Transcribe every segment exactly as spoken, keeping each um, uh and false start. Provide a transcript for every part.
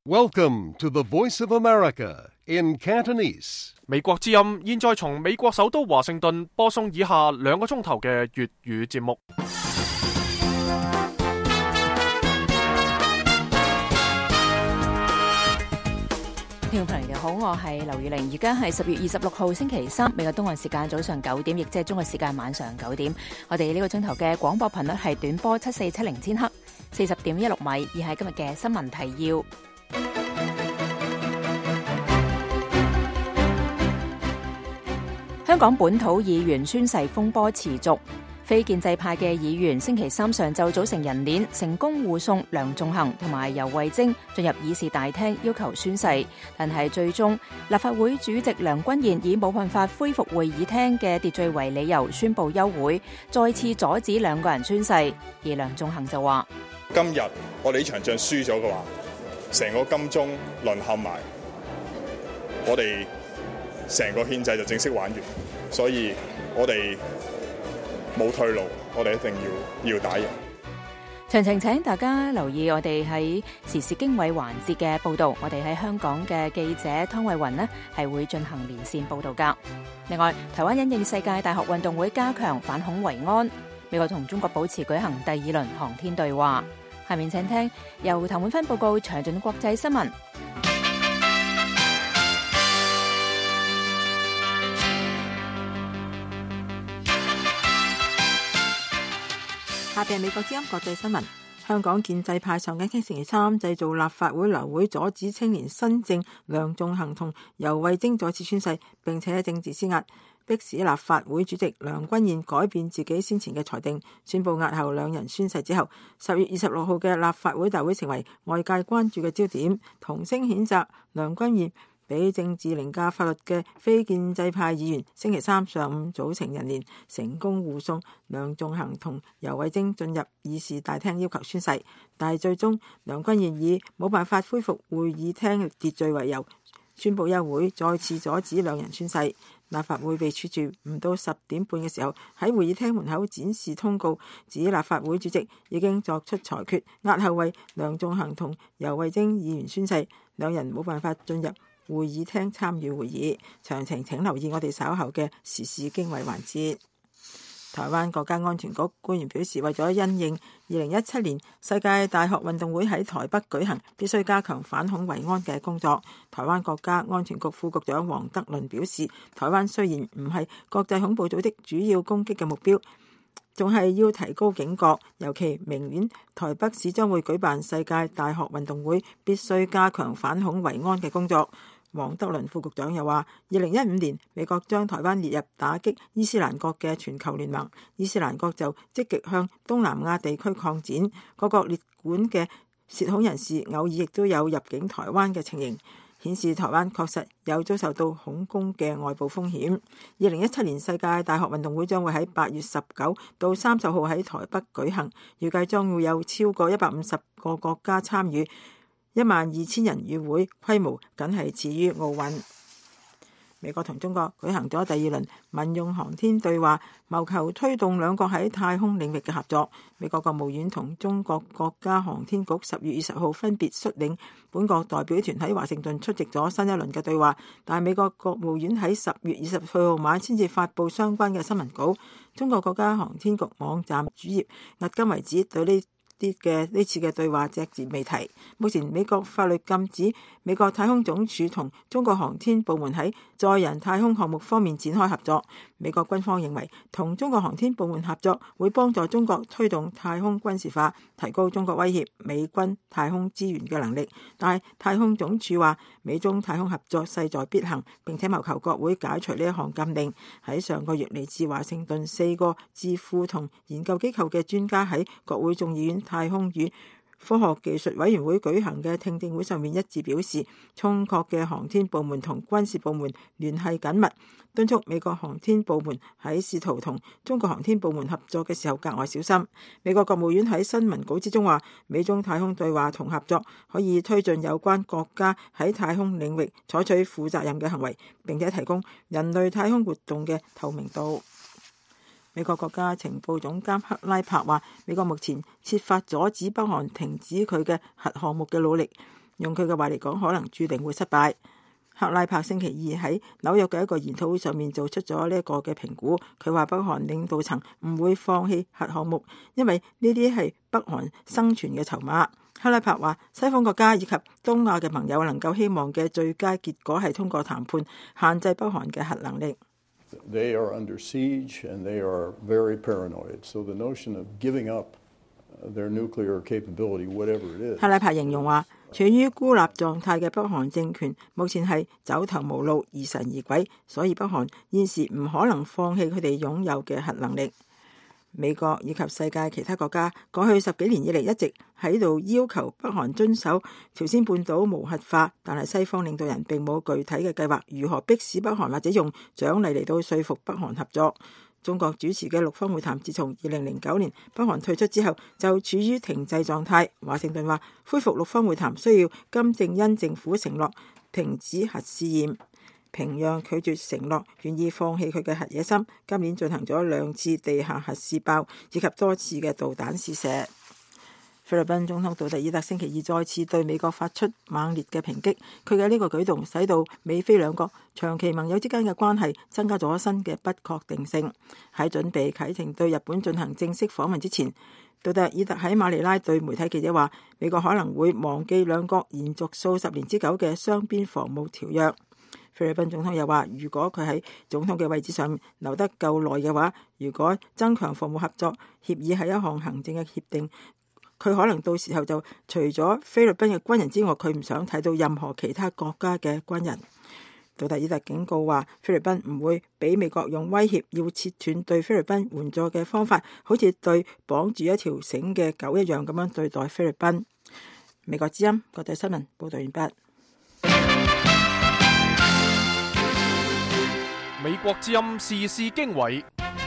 Welcome to the Voice of America in Cantonese. 美國之音現在從美國首都華盛頓播送以下兩個鐘頭嘅粵語節目。 聽眾朋友好，我係劉宇玲，而家係十月二十六號星期三，美國東岸時間早上九點，亦即係中國時間晚上九點。我哋呢個鐘頭嘅廣播頻率係短波七四七零千赫，四十點一六米，而係今日嘅新聞提要。香港本土議員宣誓風波持續，非建制派嘅議員星期三上晝組成人鏈，成功護送梁頌恆同埋游蕙禎進入議事大廳要求宣誓，但係最終立法會主席梁君彥以冇辦法恢復會議廳嘅秩序為理由宣布休會，再次阻止兩個人宣誓。而梁頌恆就話： 今日我哋呢場仗輸咗嘅話，成個金鐘淪陷埋，我哋成個憲制就正式玩完，所以我哋冇退路，我哋一定要要打贏。 詳情請大家留意我哋喺時事經緯環節嘅報導，我哋喺香港嘅記者湯慧雲呢係會進行連線報導㗎。另外，台灣因應世界大學運動會加強反恐維安，美國同中國保持舉行第二輪航天對話。下面請聽由譚滿芬報告詳盡國際新聞。 下邊美國之音國際新聞。香港建制派上星期三製造立法會流會，阻止青年新政梁頌恆同游蕙禎再次宣誓，並且政治施壓，迫使立法會主席梁君彥改變自己先前嘅裁定，宣布押後兩人宣誓之後，十月二十六號嘅立法會大會成為外界關注嘅焦點，同聲譴責梁君彥俾政治凌駕法律嘅非建制派議員星期三上午組成人鏈，成功護送梁頌恆同游蕙禎進入議事大廳要求宣誓，但係最終梁君彥以冇辦法恢復會議廳秩序為由，宣布休會，再次阻止兩人宣誓。立法會秘書處唔到十點半嘅時候喺會議廳門口展示通告，指立法會主席已經作出裁決，押後為梁頌恆同游蕙禎議員宣誓，兩人冇辦法進入會議廳參與會議。詳情請留意我哋稍後嘅時事經緯環節。台灣國家安全局官員表示，為咗因應二零一七年世界大學運動會喺台北舉行，必須加強反恐維安嘅工作。台灣國家安全局副局長黃德倫表示，台灣雖然唔係國際恐怖組織主要攻擊嘅目標，仲係要提高警覺，尤其明年台北市將會舉辦世界大學運動會，必須加強反恐維安嘅工作。黃德倫副局長又話，二零一五年美國將台灣列入打擊伊斯蘭國嘅全球聯盟，伊斯蘭國就積極向東南亞地區擴展，各國列管嘅涉恐人士偶爾亦都有入境台灣嘅情形，顯示台灣確實有遭受到恐攻嘅外部風險。二零一七年世界大學運動會將會喺八月十九到三十號喺台北舉行，預計將會有超過一百五十個國家參與，一萬二千人與會，規模僅係次於奧運。美國同中國舉行咗第二輪民用航天對話，謀求推動兩國喺太空領域嘅合作。美國國務院同中國國家航天局十月二十號分別率領本國代表團喺華盛頓出席咗新一輪嘅對話，但係美國國務院喺十月二十四號晚先至發布相關嘅新聞稿。中國國家航天局網站主頁迄今為止對呢啲嘅呢次嘅對話隻字未提。目前美國法律禁止美國太空總署同中國航天部門喺載人太空項目方面展開合作。美國軍方認為同中國航天部門合作會幫助中國推動太空軍事化，提高中國威脅美軍太空資源嘅能力。但係太空總署話美中太空合作勢在必行，並且謀求國會解除呢一項禁令。喺上個月嚟自華盛頓四個智庫同研究機構嘅專家喺國會眾議院太空與科學技術委員會舉行嘅聽證會上面一致表示，中國嘅航天部門同軍事部門聯繫緊密，敦促美國航天部門喺試圖同中國航天部門合作嘅時候格外小心。美國國務院喺新聞稿之中話，美中太空對話同合作可以推進有關國家喺太空領域採取負責任嘅行為，並且提供人類太空活動嘅透明度。美國國家情報總監克拉柏話，美國目前設法阻止北韓停止佢嘅核項目嘅努力。 用佢嘅話嚟講，可能注定會失敗。克拉柏星期二喺紐約嘅一個研討會上面做出咗呢一個嘅評估，佢話北韓領導層唔會放棄核項目，因為呢啲係北韓生存嘅籌碼。克拉柏話西方國家以及東亞嘅朋友能夠希望嘅最佳結果係通過談判限制北韓嘅核能力。 They are under siege and they are very paranoid. So the notion of giving up their nuclear capability, whatever it is. 克拉柏形容話，處於孤立狀態嘅北韓政權目前係走投無路、疑神疑鬼，所以北韓現時唔可能放棄佢哋擁有嘅核能力。美國以及世界其他國家過去十幾年以嚟一直喺度要求北韓遵守朝鮮半島無核化，但係西方領導人並冇具體嘅計劃如何迫使北韓或者用獎勵嚟到說服北韓合作。中國主持嘅六方會談自從二零零九年北韓退出之後就處於停滯狀態。華盛頓話恢復六方會談需要金正恩政府承諾停止核試驗。平壤拒絕承諾願意放棄佢嘅核野心，今年進行咗兩次地下核試爆以及多次嘅導彈試射。菲律賓總統杜特爾特星期二再次對美國發出猛烈嘅抨擊，佢嘅呢個舉動使到美菲兩國長期盟友之間嘅關係增加咗新嘅不確定性。喺準備啟程對日本進行正式訪問之前，杜特爾特喺馬尼拉對媒體記者話，美國可能會忘記兩國延續數十年之久嘅雙邊防務條約。菲律賓總統又話，如果佢喺總統嘅位置上留得夠耐嘅話，如果增強防務合作協議係一項行政嘅協定，佢可能到時候就除咗菲律賓嘅軍人之外，佢唔想睇到任何其他國家嘅軍人。杜特爾特警告話，菲律賓唔會俾美國用威脅要切斷對菲律賓援助嘅方法，好似對綁住一條繩嘅狗一樣咁樣對待菲律賓。美國之音國際新聞報道完畢。 美國之音時事經緯，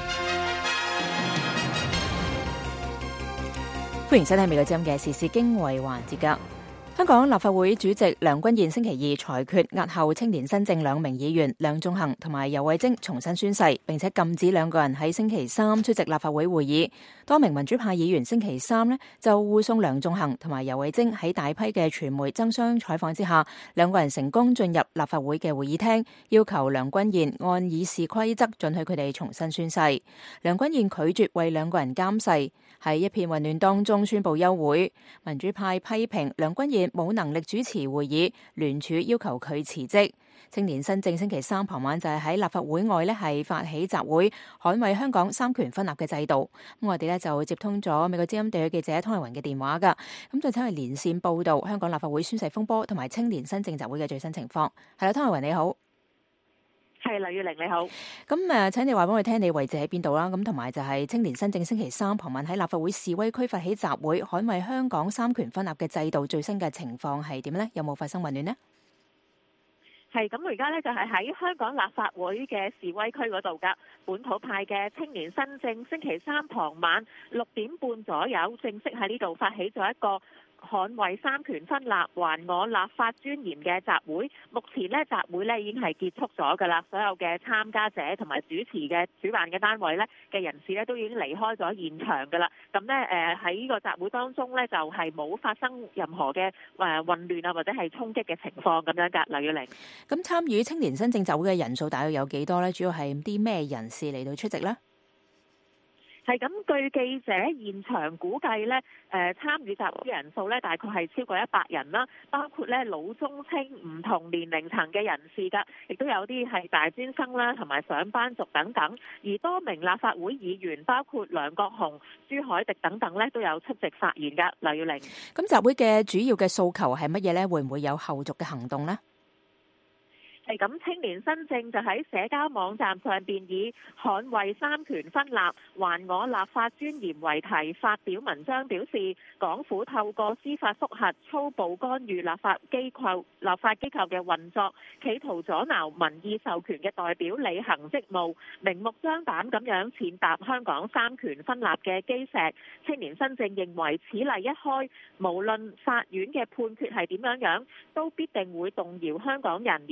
歡迎收聽美國之音嘅時事經緯環節噶。香港立法會主席梁君彥星期二裁決押後青年新政兩名議員梁頌恆同埋游蕙禎重新宣誓，並且禁止兩個人喺星期三出席立法會會議。多名民主派議員星期三呢就護送梁頌恆同埋游蕙禎喺大批嘅傳媒爭相採訪之下，兩個人成功進入立法會嘅會議廳，要求梁君彥按議事規則准許佢哋重新宣誓。梁君彥拒絕為兩個人監誓，喺一片混亂當中宣布休會。民主派批評梁君彥冇能力主持會議，聯署要求佢辭職。青年新政星期三傍晚就係喺立法會外呢係發起集會，捍衛香港三權分立嘅制度。咁我哋呢就接通咗美國之音地區記者湯麗雲嘅電話噶，咁就請佢連線報道香港立法會宣誓風波同埋青年新政集會嘅最新情況。係啦，湯麗雲你好。 係劉月玲你好。 咁誒，請你話俾我聽，你位置喺邊度啦？咁同埋就係青年新政星期三傍晚喺立法會示威區發起集會，捍衛香港三權分立嘅制度，最新嘅情況係點呢？有冇發生混亂呢？ 係咁，而家咧就係喺香港立法會嘅示威區嗰度噶。本土派嘅青年新政星期三傍晚六點半左右，正式喺呢度發起咗一個捍衛三權分立、還我立法尊嚴嘅集會。目前呢，集會呢已經係結束咗噶啦，所有嘅參加者同埋主持嘅主辦嘅單位呢嘅人士呢都已經離開咗現場噶啦。咁呢，誒喺呢個集會當中呢，就係冇發生任何嘅誒混亂啊或者係衝擊嘅情況咁樣噶。劉月玲， 咁參與青年新政集會嘅人數大約有幾多呢？主要係啲咩人士嚟到出席呢？ 係咁，據記者現場估計咧，誒參與集會嘅人數咧，大概係超過一百人啦，包括咧老中青唔同年齡層嘅人士㗎，亦都有啲係大專生啦，同埋上班族等等。而多名立法會議員，包括梁國雄、朱凱廸等等咧，都有出席發言㗎。劉耀玲，咁集會嘅主要嘅訴求係乜嘢咧？會唔會有後續嘅行動呢？ 係咁，青年新政就喺社交網站上邊以捍衛三權分立、還我立法尊嚴為題發表文章，表示港府透過司法覆核粗暴干預立法機構、立法機構嘅運作，企圖阻撓民意授權嘅代表履行職務，明目張膽咁樣踐踏香港三權分立嘅基石。青年新政認為此例一開，無論法院嘅判決係點樣樣，都必定會動搖香港人以至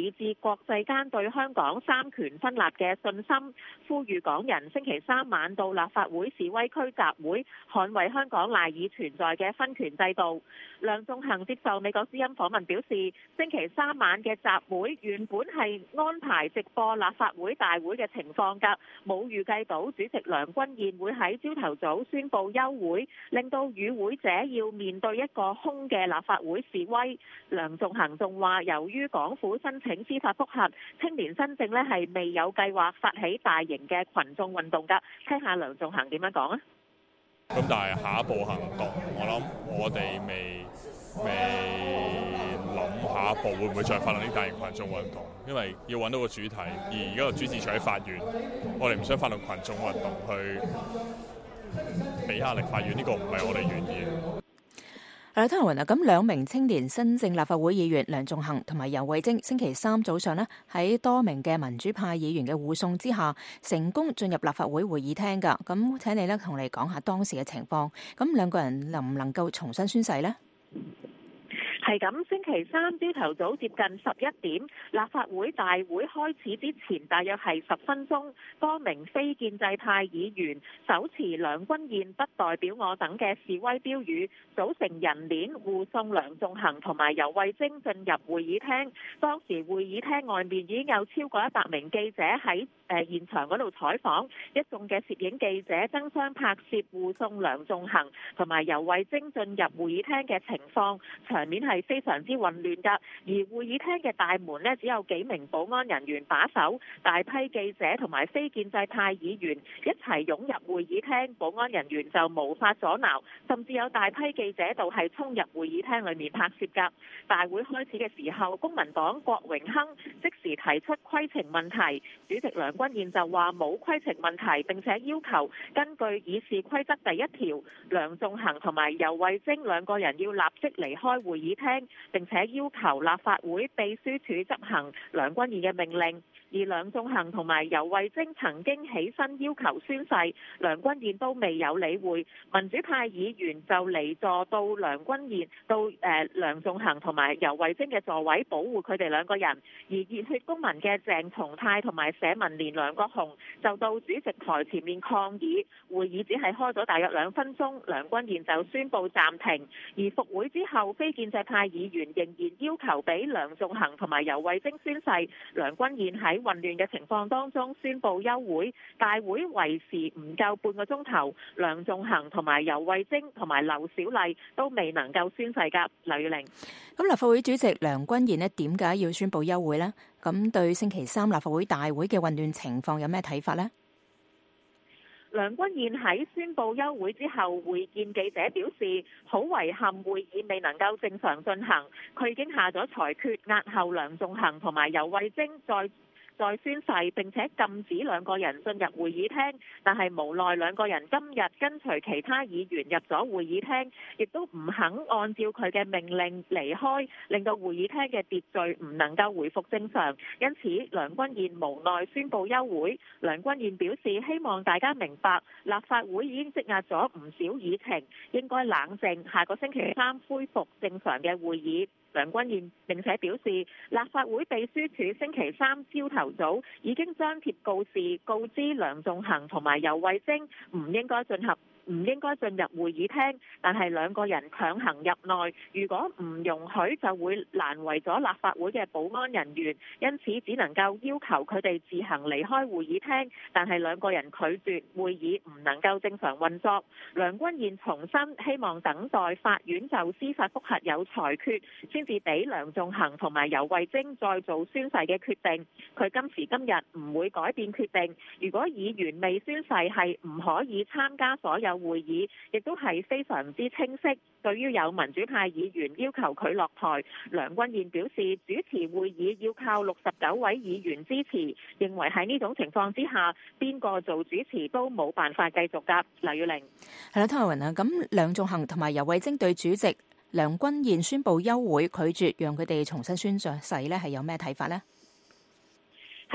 國際間對香港三權分立嘅信心，呼籲港人星期三晚到立法會示威區集會，捍衛香港賴以存在嘅分權制度。梁頌恆接受美國之音訪問表示，星期三晚嘅集會原本係安排直播立法會大會嘅情況㗎，冇預計到主席梁君彥會喺朝頭早宣布休會，令到與會者要面對一個空嘅立法會示威。梁頌恆仲話，由於港府申請司法覆核，青年新政呢係未有計劃發起大型嘅群眾運動㗎。聽下梁頌恆點樣講啊？ 咁但係下一步行動，我諗我哋未未諗下一步會唔會再發動啲大型群眾運動，因為要揾到個主題，而而家個主事處喺法院，我哋唔想發動群眾運動去俾壓力法院，呢個唔係我哋願意嘅。 係啦，湯文啊，咁兩名青年新政立法會議員梁頌恆同埋游蕙禎，星期三早上呢，喺多名嘅民主派議員嘅護送之下，成功進入立法會會議廳㗎。咁請你呢同你講下當時嘅情況。咁兩個人能唔能夠重新宣誓呢？ 係咁，星期三朝頭早接近十一點，立法會大會開始之前，大約係十分鐘，多名非建制派議員手持梁君彥不代表我等嘅示威標語，組成人鏈護送梁頌恆同埋游蕙禎進入會議廳。當時會議廳外面已經有超過一百名記者喺誒現場嗰度採訪，一眾嘅攝影記者爭相拍攝護送梁頌恆同埋游蕙禎進入會議廳嘅情況，場面係係非常之混亂㗎，而會議廳嘅大門呢，只有幾名保安人員把守，大批記者同埋非建制派議員一齊湧入會議廳，保安人員就無法阻撓，甚至有大批記者度係衝入會議廳裏面拍攝㗎。大會開始嘅時候，公民黨郭榮鏗即時提出規程問題，主席梁君彥就話冇規程問題，並且要求根據議事規則第一條，梁頌恆同埋游蕙禎兩個人要立即離開會議廳，並且要求立法會秘書處執行梁君彥嘅命令。而梁頌恆同埋游蕙禎曾經起身要求宣誓，梁君彥都未有理會。民主派議員就離座到梁君彥到誒、呃、梁頌恆同埋游蕙禎嘅座位，保護佢哋兩個人。而熱血公民嘅鄭松泰同埋社民連梁國雄就到主席台前面抗議。會議只係開咗大約兩分鐘，梁君彥就宣布暫停。而復會之後，非建制派議員仍然要求俾梁頌恆同埋游蕙禎宣誓。梁君彥喺混亂嘅情況當中宣布休會，大會維持唔夠半個鐘頭，梁頌恆同埋游蕙禎同埋劉小麗都未能夠宣誓㗎。劉月玲， 咁立法會主席梁君彥呢點解要宣布休會呢？咁對星期三立法會大會嘅混亂情況有咩睇法呢？ 梁君彥喺宣布休會之後會見記者表示，好遺憾會議未能夠正常進行，佢已經下咗裁決，押後梁頌恆同埋游蕙禎再再宣誓，並且禁止兩個人進入會議廳，但係無奈兩個人今日跟隨其他議員入咗會議廳，亦都唔肯按照佢嘅命令離開，令到會議廳嘅秩序唔能夠回復正常。因此，梁君彥無奈宣布休會。梁君彥表示希望大家明白，立法會已經積壓咗唔少議程，應該冷靜，下個星期三恢復正常嘅會議。梁君彥並且表示，立法會秘書處星期三朝頭早已經張貼告示，告知梁頌恆同埋游蕙禎唔應該進入唔應該進入會議廳，但係兩個人強行入內，如果唔容許就會難為咗立法會嘅保安人員，因此只能夠要求佢哋自行離開會議廳，但係兩個人拒絕，會議唔能夠正常運作。梁君彥重申希望等待法院就司法覆核有裁決，先至俾梁頌恆同埋游蕙禎再做宣誓嘅決定。佢今時今日唔會改變決定，如果議員未宣誓係唔可以參加所有會議，亦都係非常之清晰。對於有民主派議員要求佢落台，梁君彥表示主持會議要靠六十九位議員支持，認為喺呢種情況之下，邊個做主持都冇辦法繼續㗎。劉月玲， 係啦，湯慧雲啊，咁梁頌恆同埋游蕙禎對主席梁君彥宣布休會，拒絕讓佢哋重新宣誓呢，係有咩睇法呢？ 係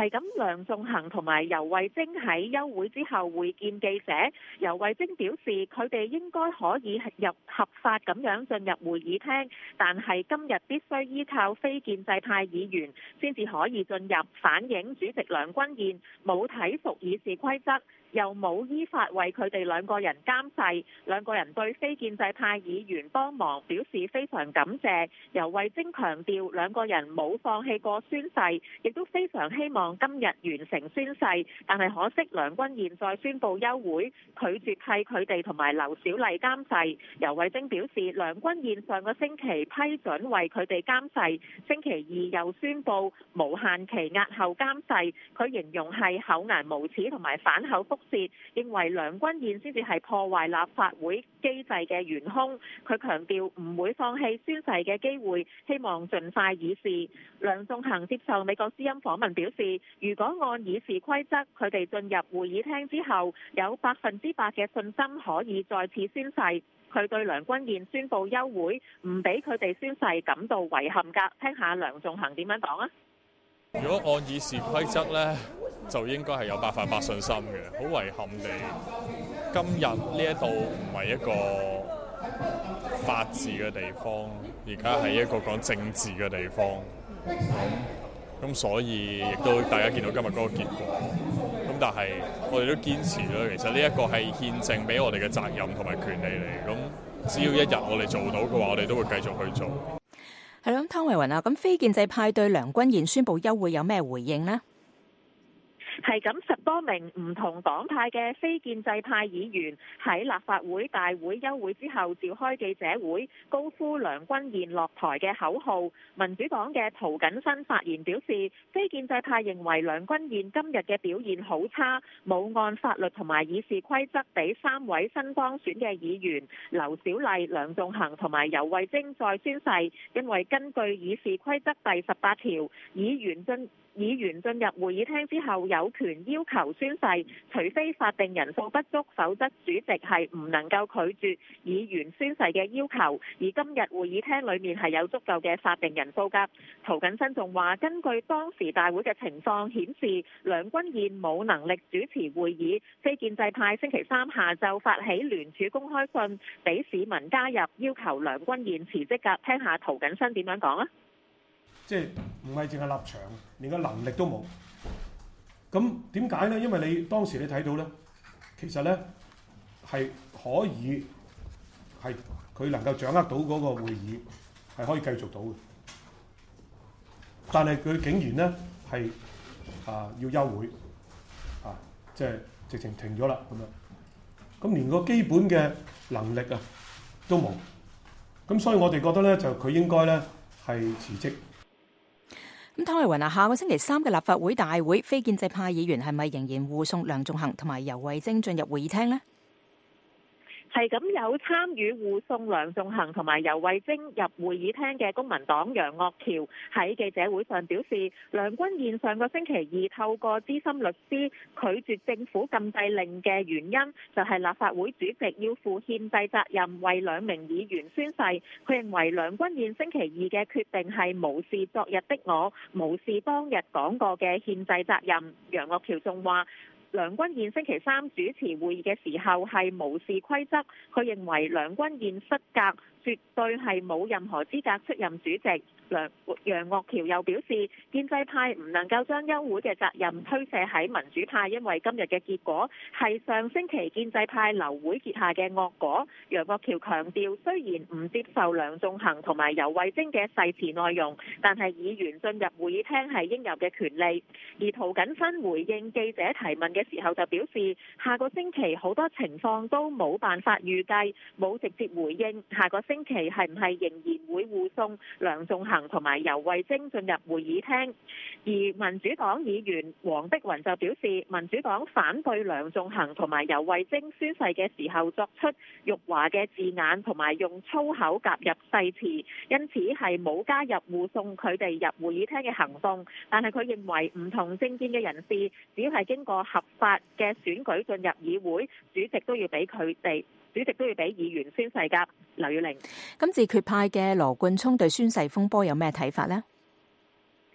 係咁，梁頌恆同埋游蕙禎喺休會之後會見記者，游蕙禎表示佢哋應該可以入合法咁樣進入會議廳，但係今日必須依靠非建制派議員先至可以進入，反映主席梁君彥冇睇熟議事規則，又冇依法為佢哋兩個人監誓，兩個人對非建制派議員幫忙表示非常感謝。游蕙禎強調兩個人冇放棄過宣誓，亦都非常希望今日完成宣誓，但係可惜梁君彥再宣布休會，拒絕替佢哋同埋劉小麗監誓。游蕙禎表示梁君彥上個星期批准為佢哋監誓，星期二又宣布無限期押後監誓，佢形容係厚顏無恥同埋反口覆舌，認為梁君彥先至係破壞立法會機制嘅元兇。佢強調唔會放棄宣誓嘅機會，希望盡快議事。梁頌恆接受美國之音訪問表示，如果按議事規則，佢哋進入會議廳之後，有百分之百嘅信心可以再次宣誓。佢對梁君彥宣布休會，唔俾佢哋宣誓感到遺憾㗎。聽下梁頌恆點樣講啊？ 如果按議事規則呢，就應該係有百分百信心嘅。好遺憾地，今日呢一度唔係一個法治嘅地方，而家係一個講政治嘅地方。咁、嗯、所以亦都大家見到今日嗰個結果。咁但係我哋都堅持啦，其實呢一個係憲政俾我哋嘅責任同埋權利嚟。咁只要一日我哋做到嘅話，我哋都會繼續去做。 係咯，湯慧雲啊，咁非建制派對梁君彥宣布休會有咩回應呢？ 係咁，十多名唔同黨派嘅非建制派議員喺立法會大會休會之後召開記者會，高呼梁君彥落台嘅口號。民主黨嘅涂謹申發言表示，非建制派認為梁君彥今日嘅表現好差，冇按法律同埋議事規則俾三位新當選嘅議員劉小麗、梁頌恆同埋游蕙禎再宣誓，因為根據議事規則第十八條，議員進議員進入會議廳之後有權要求宣誓，除非法定人數不足，否則主席係唔能夠拒絕議員宣誓嘅要求。而今日會議廳裏面係有足夠嘅法定人數㗎。涂謹申仲話，根據當時大會嘅情況顯示，梁君彥冇能力主持會議，非建制派星期三下晝發起聯署公開信，俾市民加入要求梁君彥辭職㗎。聽下涂謹申點樣講啊？ 即係唔係淨係立場，連個能力都冇。咁點解咧？因為你當時你睇到咧，其實咧係可以係佢能夠掌握到嗰個會議係可以繼續到嘅，但係佢竟然咧係啊要休會啊，即係直情停咗啦咁樣。咁連個基本嘅能力啊都冇。咁所以我哋覺得咧，就佢應該咧係辭職。 咁湯慧雲啊，下個星期三嘅立法會大會，非建制派議員係咪仍然護送梁頌恆同埋游蕙禎進入會議廳呢？ 係咁，有參與護送梁頌恆同埋游蕙禎入會議廳嘅公民黨楊岳橋喺記者會上表示，梁君彥上個星期二透過資深律師拒絕政府禁制令嘅原因，就係立法會主席要負憲制責任為兩名議員宣誓。佢認為梁君彥星期二嘅決定係無視昨日的我，無視當日講過嘅憲制責任。楊岳橋仲話，梁君彥星期三主持會議嘅時候係無視規則，佢認為梁君彥失格，絕對係冇任何資格出任主席。梁楊岳橋又表示，建制派唔能夠將休會嘅責任推卸喺民主派，因為今日嘅結果係上星期建制派流會結下嘅惡果。楊岳橋強調，雖然唔接受梁頌恆同埋游蕙禎嘅誓詞內容，但係議員進入會議廳係應有嘅權利。而涂謹申回應記者提問嘅時候就表示，下個星期好多情況都冇辦法預計，冇直接回應下個星期係唔係仍然會護送梁頌恆同埋游蕙禎進入會議廳。而民主黨議員黃碧雲就表示，民主黨反對梁頌恆同埋游蕙禎宣誓嘅時候作出辱華嘅字眼同埋用粗口夾入誓詞，因此係冇加入護送佢哋入會議廳嘅行動。但係佢認為唔同政見嘅人士，只要係經過合法嘅選舉進入議會，主席都要俾佢哋，主席都要俾議員宣誓㗎。劉耀玲， 今次決派嘅羅冠聰對宣誓風波有咩睇法呢？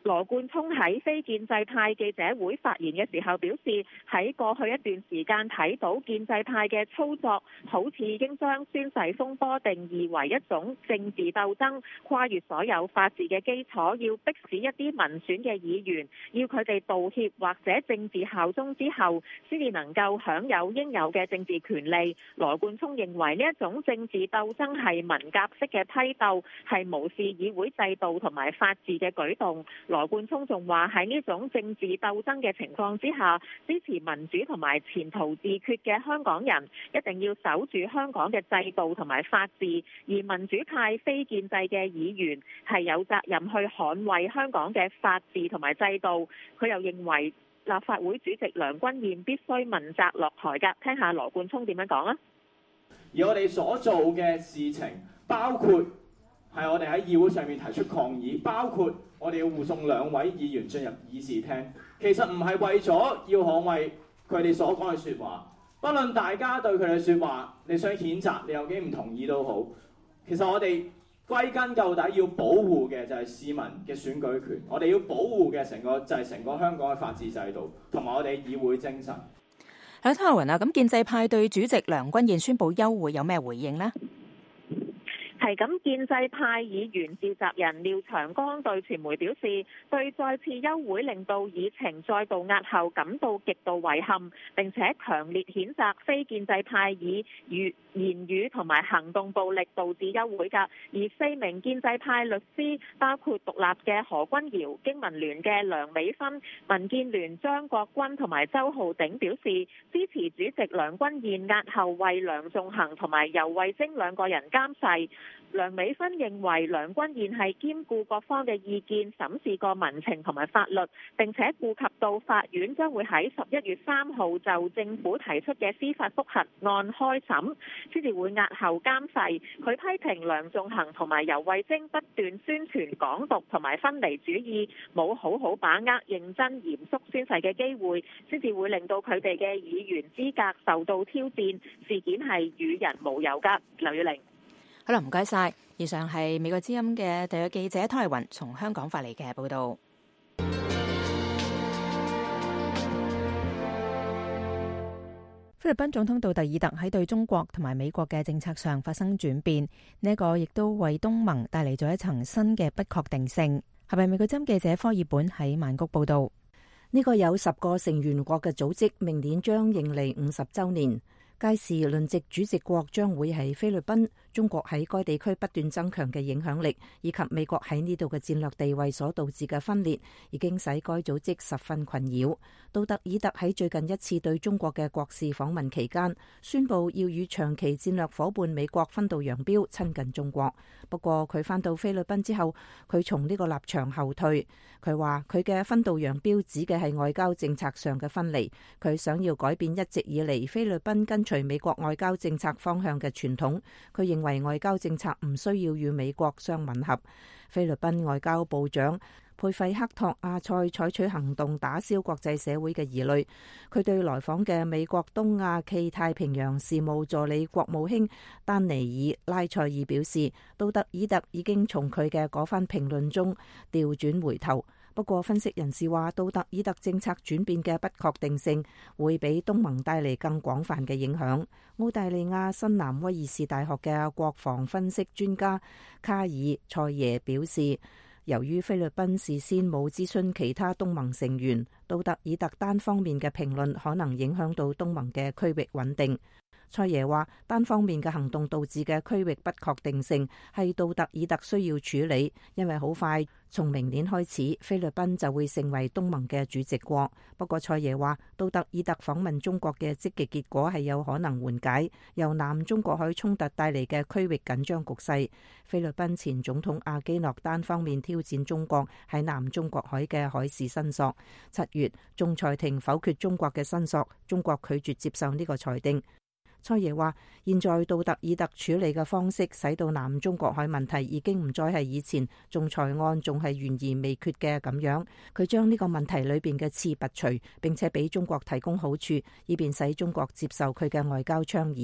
羅冠聰喺非建制派記者會發言嘅時候表示，喺過去一段時間睇到建制派嘅操作，好似已經將宣誓風波定義為一種政治鬥爭，跨越所有法治嘅基礎，要迫使一啲民選嘅議員要佢哋道歉或者政治效忠之後，先至能夠享有應有嘅政治權利。羅冠聰認為呢一種政治鬥爭係文革式嘅批鬥，係無視議會制度同埋法治嘅舉動。羅冠聰仲話喺呢種政治鬥爭嘅情況之下，支持民主同埋前途自決嘅香港人一定要守住香港嘅制度同埋法治，而民主派非建制嘅議員係有責任去捍衛香港嘅法治同埋制度。佢又認為立法會主席梁君彥必須問責落台㗎。聽下羅冠聰點樣講啊！ 而我哋所做嘅事情，包括係我哋喺議會上面提出抗議，包括我哋要護送兩位議員進入議事廳，其實唔係為咗要捍衛佢哋所講嘅説話。不論大家對佢哋嘅説話，你想譴責，你有幾唔同意都好，其實我哋歸根究底要保護嘅就係市民嘅選舉權，我哋要保護嘅成個就係成個香港嘅法治制度，同埋我哋議會精神。 喺湯文啊，咁建制派對主席梁君彥宣布休會有咩回應呢？ 係咁，建制派議員召集人廖長江對傳媒表示，對再次休會令到議程再度押後感到極度遺憾，並且強烈譴責非建制派以語言語同埋行動暴力導致休會㗎。而四名建制派律師，包括獨立嘅何君堯、經民聯嘅梁美芬、民建聯張國軍同埋周浩鼎表示支持主席梁君彥押後為梁頌恆同埋游蕙禎兩個人監誓。梁美芬認為梁君彥係兼顧各方嘅意見，審視過民情同埋法律，並且顧及到法院將會喺十一月三號就政府提出嘅司法覆核案開審，先至會押後監誓。佢批評梁頌恆同埋游蕙禎不斷宣傳港獨同埋分離主義，冇好好把握認真嚴肅宣誓嘅機會，先至會令到佢哋嘅議員資格受到挑戰。事件係與人無尤㗎。劉月玲。 好啦，唔該晒。以上係美國之音嘅特約記者湯麗雲從香港發嚟嘅報道。菲律賓總統杜特爾特喺對中國同埋美國嘅政策上發生轉變，呢一個亦都為東盟帶嚟咗一層新嘅不確定性。係咪美國之音記者科爾本喺曼谷報道？ 呢個有十個成員國嘅組織，明年將迎嚟五十週年。屆時輪值主席國將會係菲律賓。中國喺該地區不斷增強嘅影響力，以及美國喺呢度嘅戰略地位所導致嘅分裂，已經使該組織十分困擾。杜特爾特喺最近一次對中國嘅國事訪問期間，宣布要與長期戰略夥伴美國分道揚鑣，親近中國。不過佢返到菲律賓之後，佢從呢個立場後退。佢話佢嘅分道揚鑣指嘅係外交政策上嘅分離，佢想要改變一直以嚟菲律賓跟隨美國外交政策方向嘅傳統。佢認為外交政策唔需要與美國相吻合。菲律賓外交部長佩費克托阿塞採取行動打消國際社會嘅疑慮。佢對來訪嘅美國東亞暨太平洋事務助理國務卿丹尼爾拉塞爾表示，杜特爾特已經從佢嘅嗰番評論中調轉回頭。不過分析人士話，杜特爾特政策轉變嘅不確定性會俾東盟帶嚟更廣泛嘅影響。澳大利亞新南威爾士大學嘅國防分析專家卡爾塞耶表示，由於菲律賓事先冇諮詢其他東盟成員，杜特爾特單方面嘅評論可能影響到東盟嘅區域穩定。塞耶話，單方面嘅行動導致嘅區域不確定性係杜特爾特需要處理，因為好快從明年開始，菲律賓就會成為東盟嘅主席國。不過塞耶話，杜特爾特訪問中國嘅積極結果係有可能緩解由南中國海衝突帶嚟嘅區域緊張局勢。菲律賓前總統阿基諾單方面挑戰中國喺南中國海嘅海事申索。七月，仲裁庭否決中國嘅申索，中國拒絕接受呢個裁定。塞耶話，現在杜特爾特處理嘅方式，使到南中國海問題已經唔再係以前仲裁案仲係懸而未決嘅咁樣。佢將呢個問題裏邊嘅刺拔除，並且俾中國提供好處，以便使中國接受佢嘅外交倡議。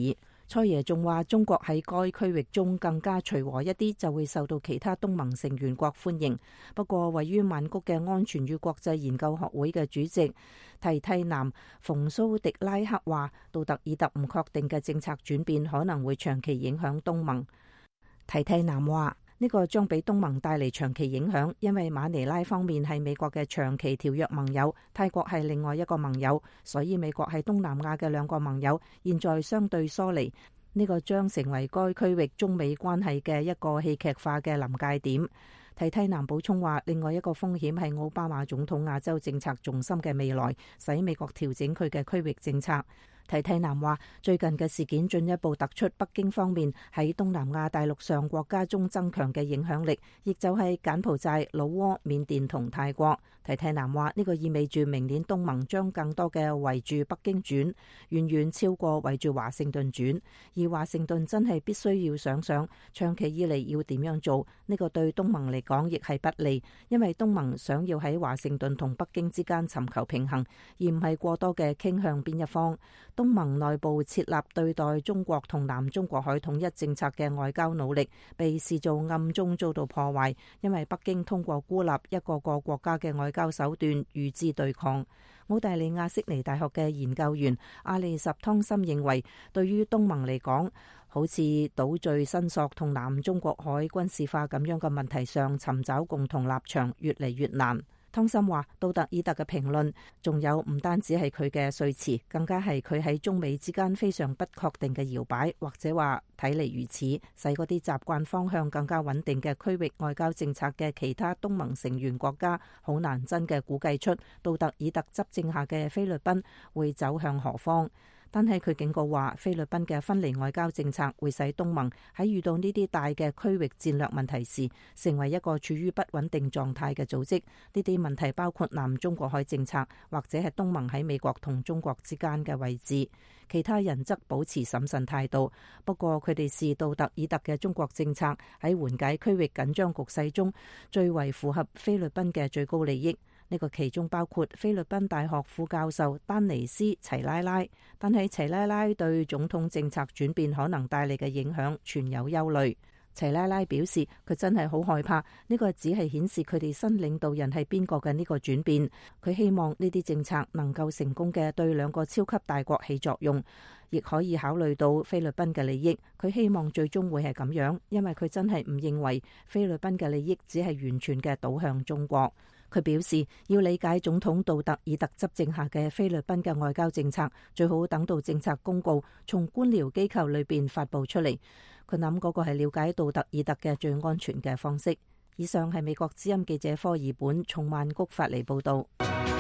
蔡爺仲話，中國喺該區域中更加隨和一啲，就會受到其他東盟成員國歡迎。不過，位於曼谷嘅安全與國際研究學會嘅主席提蒂南馮蘇迪拉克話，杜特爾特唔確定嘅政策轉變可能會長期影響東盟。提蒂南話，呢個將俾東盟帶嚟長期影響，因為馬尼拉方面係美國嘅長期條約盟友，泰國係另外一個盟友，所以美國係東南亞嘅兩個盟友現在相對疏離，呢個將成為該區域中美關係嘅一個戲劇化嘅臨界點。提蒂南補充話，另外一個風險係奧巴馬總統亞洲政策重心嘅未來，使美國調整佢嘅區域政策。提蒂南話，最近嘅事件進一步突出北京方面喺東南亞大陸上國家中增強嘅影響力，亦就係柬埔寨、老撾、緬甸同泰國。提蒂南話，呢個意味住明年東盟將更多嘅圍住北京轉，遠遠超過圍住華盛頓轉。而華盛頓真係必須要想想長期以嚟要點樣做，呢個對東盟嚟講亦係不利，因為東盟想要喺華盛頓同北京之間尋求平衡，而唔係過多嘅傾向邊一方。東盟內部設立對待中國同南中國海統一政策嘅外交努力，被視做暗中遭到破壞，因為北京通過孤立一個個國家嘅外交手段與之對抗。澳大利亞悉尼大學嘅研究員阿利什湯森認為，對於東盟嚟講，好似島嶼申索同南中國海軍事化咁樣嘅問題上，尋找共同立場越嚟越難。湯森話，杜特爾特嘅評論仲有唔單止係佢嘅說辭，更加係佢喺中美之間非常不確定嘅搖擺，或者話睇嚟如此，使嗰啲習慣方向更加穩定嘅區域外交政策嘅其他東盟成員國家好難真嘅估計出杜特爾特執政下嘅菲律賓會走向何方。但係佢警告話，菲律賓嘅分離外交政策會使東盟喺遇到呢啲大嘅區域戰略問題時，成為一個處於不穩定狀態嘅組織。呢啲問題包括南中國海政策，或者係東盟喺美國同中國之間嘅位置。其他人則保持審慎態度，不過佢哋視杜特爾特嘅中國政策喺緩解區域緊張局勢中最為符合菲律賓嘅最高利益。呢個其中包括菲律賓大學副教授丹尼斯齊拉拉，但係齊拉拉對總統政策轉變可能帶嚟嘅影響存有憂慮。齊拉拉表示，佢真係好害怕呢個只係顯示佢哋新領導人係邊個嘅呢個轉變。佢希望呢啲政策能夠成功嘅對兩個超級大國起作用，亦可以考慮到菲律賓嘅利益。佢希望最終會係咁樣，因為佢真係唔認為菲律賓嘅利益只係完全嘅倒向中國。佢表示，要理解總統杜特爾特執政下嘅菲律賓嘅外交政策，最好等到政策公告從官僚機構裏邊發布出嚟。佢諗嗰個係了解杜特爾特嘅最安全嘅方式。以上係美國之音記者科爾本從曼谷發嚟報道。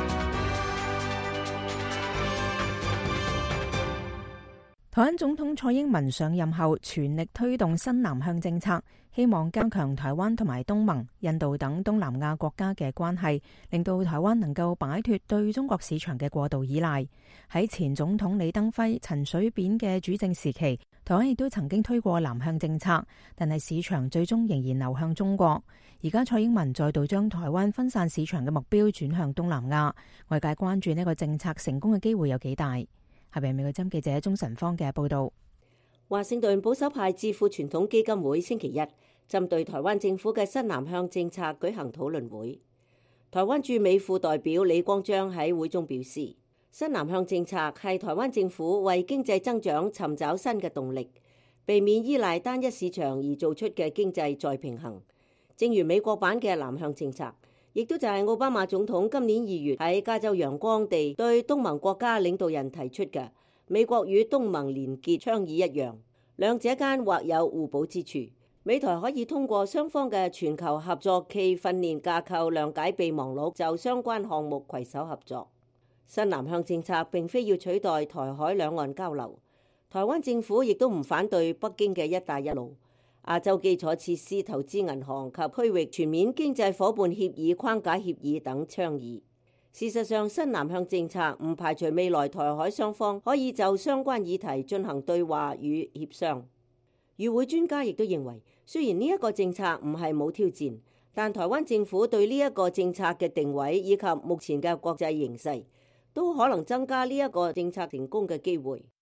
台灣總統蔡英文上任後，全力推動新南向政策，希望加強台灣同埋東盟、印度等東南亞國家嘅關係，令到台灣能夠擺脫對中國市場嘅過度依賴。喺前總統李登輝、陳水扁嘅主政時期，台灣亦都曾經推過南向政策，但係市場最終仍然流向中國。而家蔡英文再度將台灣分散市場嘅目標轉向東南亞，外界關注呢個政策成功嘅機會有幾大。下邊美國之音記者鍾晨芳嘅報道。 華盛頓保守派智庫傳統基金會星期一針對台灣政府嘅新南向政策舉行討論會。台灣駐美副代表李光章喺會中表示，新南向政策係台灣政府為經濟增長尋找新嘅動力，避免依賴單一市場而做出嘅經濟再平衡。正如美國版嘅南向政策，亦都就係奧巴馬總統今年二月喺加州陽光地對東盟國家領導人提出嘅美國與東盟連結倡議一樣，兩者間或有互補之處。美台可以通過雙方嘅全球合作暨訓練架構諒解備忘錄，就相關項目攜手合作。新南向政策並非要取代台海兩岸交流，台灣政府亦都唔反對北京嘅一帶一路、亞洲基礎設施投資銀行及區域全面經濟夥伴協議框架協議等倡議。事實上，新南向政策唔排除未來台海雙方可以就相關議題進行對話與協商。與會專家亦都認為，雖然呢一個政策唔係冇挑戰，但台灣政府對呢一個政策嘅定位以及目前嘅國際形勢，都可能增加呢一個政策成功嘅機會。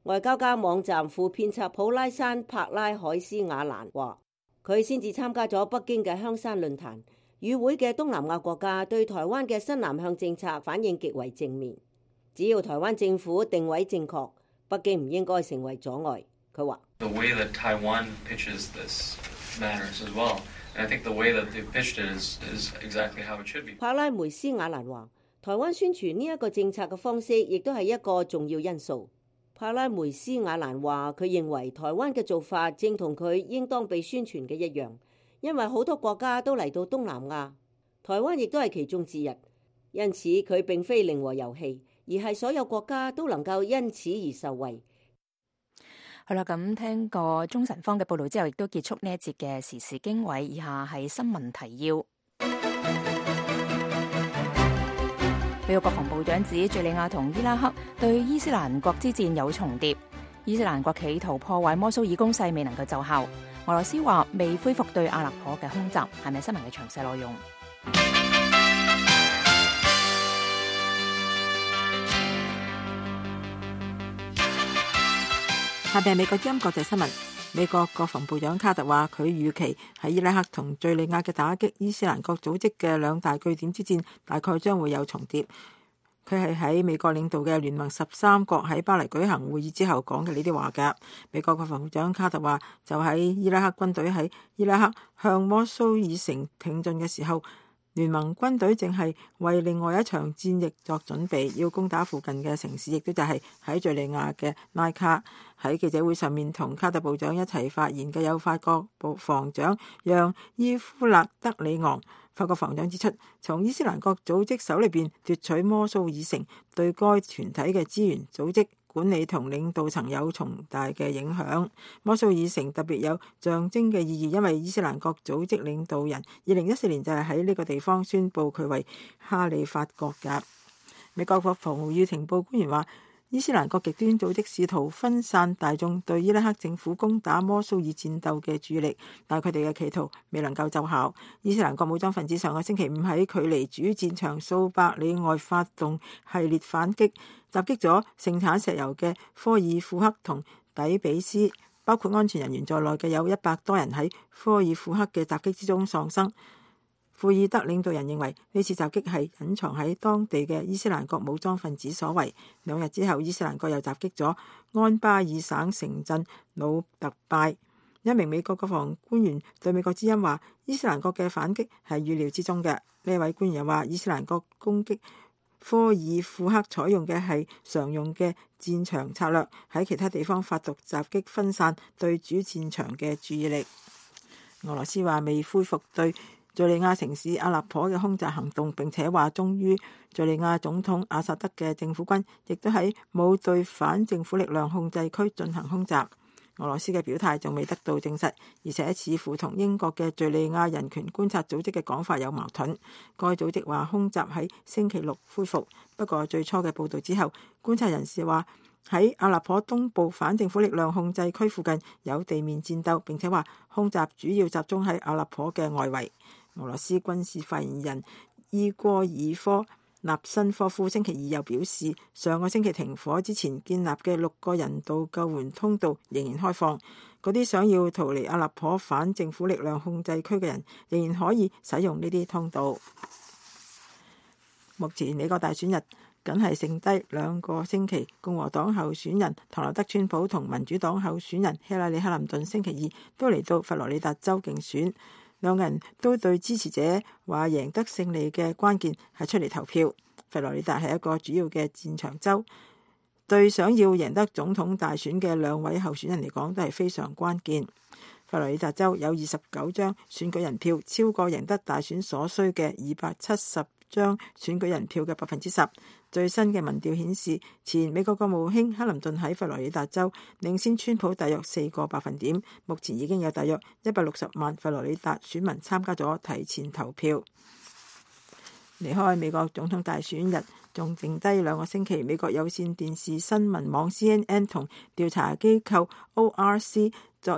外交家網站副編輯普拉山帕拉海斯瓦蘭話，佢先至參加咗北京嘅香山論壇，與會嘅東南亞國家對台灣嘅新南向政策反應極為正面。只要台灣政府定位正確，北京唔應該成為阻礙。佢話：The way that Taiwan pitches this matters as well, and I think the way that they pitched it is is exactly how it should be. 帕拉梅斯瓦蘭話：台灣宣傳呢一個政策嘅方式，亦都係一個重要因素。帕拉梅斯瓦蘭話：佢認為台灣嘅做法正同佢應當被宣傳嘅一樣，因為好多國家都嚟到東南亞，台灣亦都係其中之一，因此佢並非零和遊戲，而係所有國家都能夠因此而受惠。 好啦，咁聽過中神方嘅報導之後，亦都結束呢一節嘅時事經緯。以下係新聞提要。美國國防部長指敘利亞同伊拉克對伊斯蘭國之戰有重疊，伊斯蘭國企圖破壞摩蘇爾攻勢未能夠奏效。俄羅斯話未恢復對阿勒頗嘅空襲。係咪新聞嘅詳細內容？ 下邊係美國之音國際新聞。美國國防部長卡特話，佢預期喺伊拉克同敘利亞嘅打擊伊斯蘭國組織嘅兩大據點之戰，大概將會有重疊。佢係喺美國領導嘅聯盟十三國喺巴黎舉行會議之後講嘅呢啲話㗎。美國國防部長卡特話，就喺伊拉克軍隊喺伊拉克向摩蘇爾城挺進嘅時候，聯盟軍隊正係為另外一場戰役作準備，要攻打附近嘅城市，亦都就係喺敘利亞嘅拉卡。喺記者會上面同卡特部長一齊發言嘅有法國部防長讓伊夫勒德里昂。法國防長指出，從伊斯蘭國組織手裏邊奪取摩蘇爾城，對該團體嘅資源、組織管理同領導層有重大嘅影響。摩蘇爾城特別有象徵嘅意義，因為伊斯蘭國組織領導人二零一四年就係喺呢個地方宣布佢為哈里發國㗎。美國國防與情報官員話，伊斯蘭國極端組織試圖分散大眾對伊拉克政府攻打摩蘇爾戰鬥嘅注意力，但係佢哋嘅企圖未能夠奏效。伊斯蘭國武裝分子上個星期五喺距離主戰場數百里外發動系列反擊，襲擊咗盛產石油嘅科爾庫克同底比斯，包括安全人員在內嘅有一百多人喺科爾庫克嘅襲擊之中喪生。庫爾德領導人認為呢次襲擊係隱藏喺當地嘅伊斯蘭國武裝分子所為。兩日之後，伊斯蘭國又襲擊咗安巴爾省城鎮魯特拜。一名美國國防官員對美國之音話，伊斯蘭國嘅反擊係預料之中嘅。呢位官員又話，伊斯蘭國攻擊科爾庫克採用嘅係常用嘅戰場策略，喺其他地方發動襲擊，分散對主戰場嘅注意力。俄羅斯話未恢復對敘利亞城市阿勒頗嘅空襲行動，並且話終於敘利亞總統阿薩德嘅政府軍亦都喺冇對反政府力量控制區進行空襲。俄羅斯嘅表態仲未得到證實，而且似乎同英國嘅敘利亞人權觀察組織嘅講法有矛盾。該組織話空襲喺星期六恢復，不過最初嘅報導之後，觀察人士話喺阿勒頗東部反政府力量控制區附近有地面戰鬥，並且話空襲主要集中喺阿勒頗嘅外圍。俄羅斯軍事發言人伊戈爾科納申科夫星期二又表示，上個星期停火之前建立嘅六個人道救援通道仍然開放，嗰啲想要逃離阿勒頗反政府力量控制區嘅人仍然可以使用呢啲通道。目前美國大選日僅係剩低兩個星期，共和黨候選人唐納德川普同民主黨候選人希拉里克林頓星期二都嚟到佛羅里達州競選。兩個人都對支持者話贏得勝利嘅關鍵係出嚟投票。佛羅里達係一個主要嘅戰場州，對想要贏得總統大選嘅兩位候選人嚟講都係非常關鍵。佛羅里達州有二十九張選舉人票，超過贏得大選所需嘅二百七十張選舉人票嘅百分之十。最新嘅民調顯示，前美國國務卿克林頓喺佛羅里達州領先川普大約四個百分點。目前已經有大約一百六十萬佛羅里達選民參加咗提前投票。離開美國總統大選日，仲剩低兩個星期。美國有線電視新聞網 C N N 同調查機構 O R C 昨日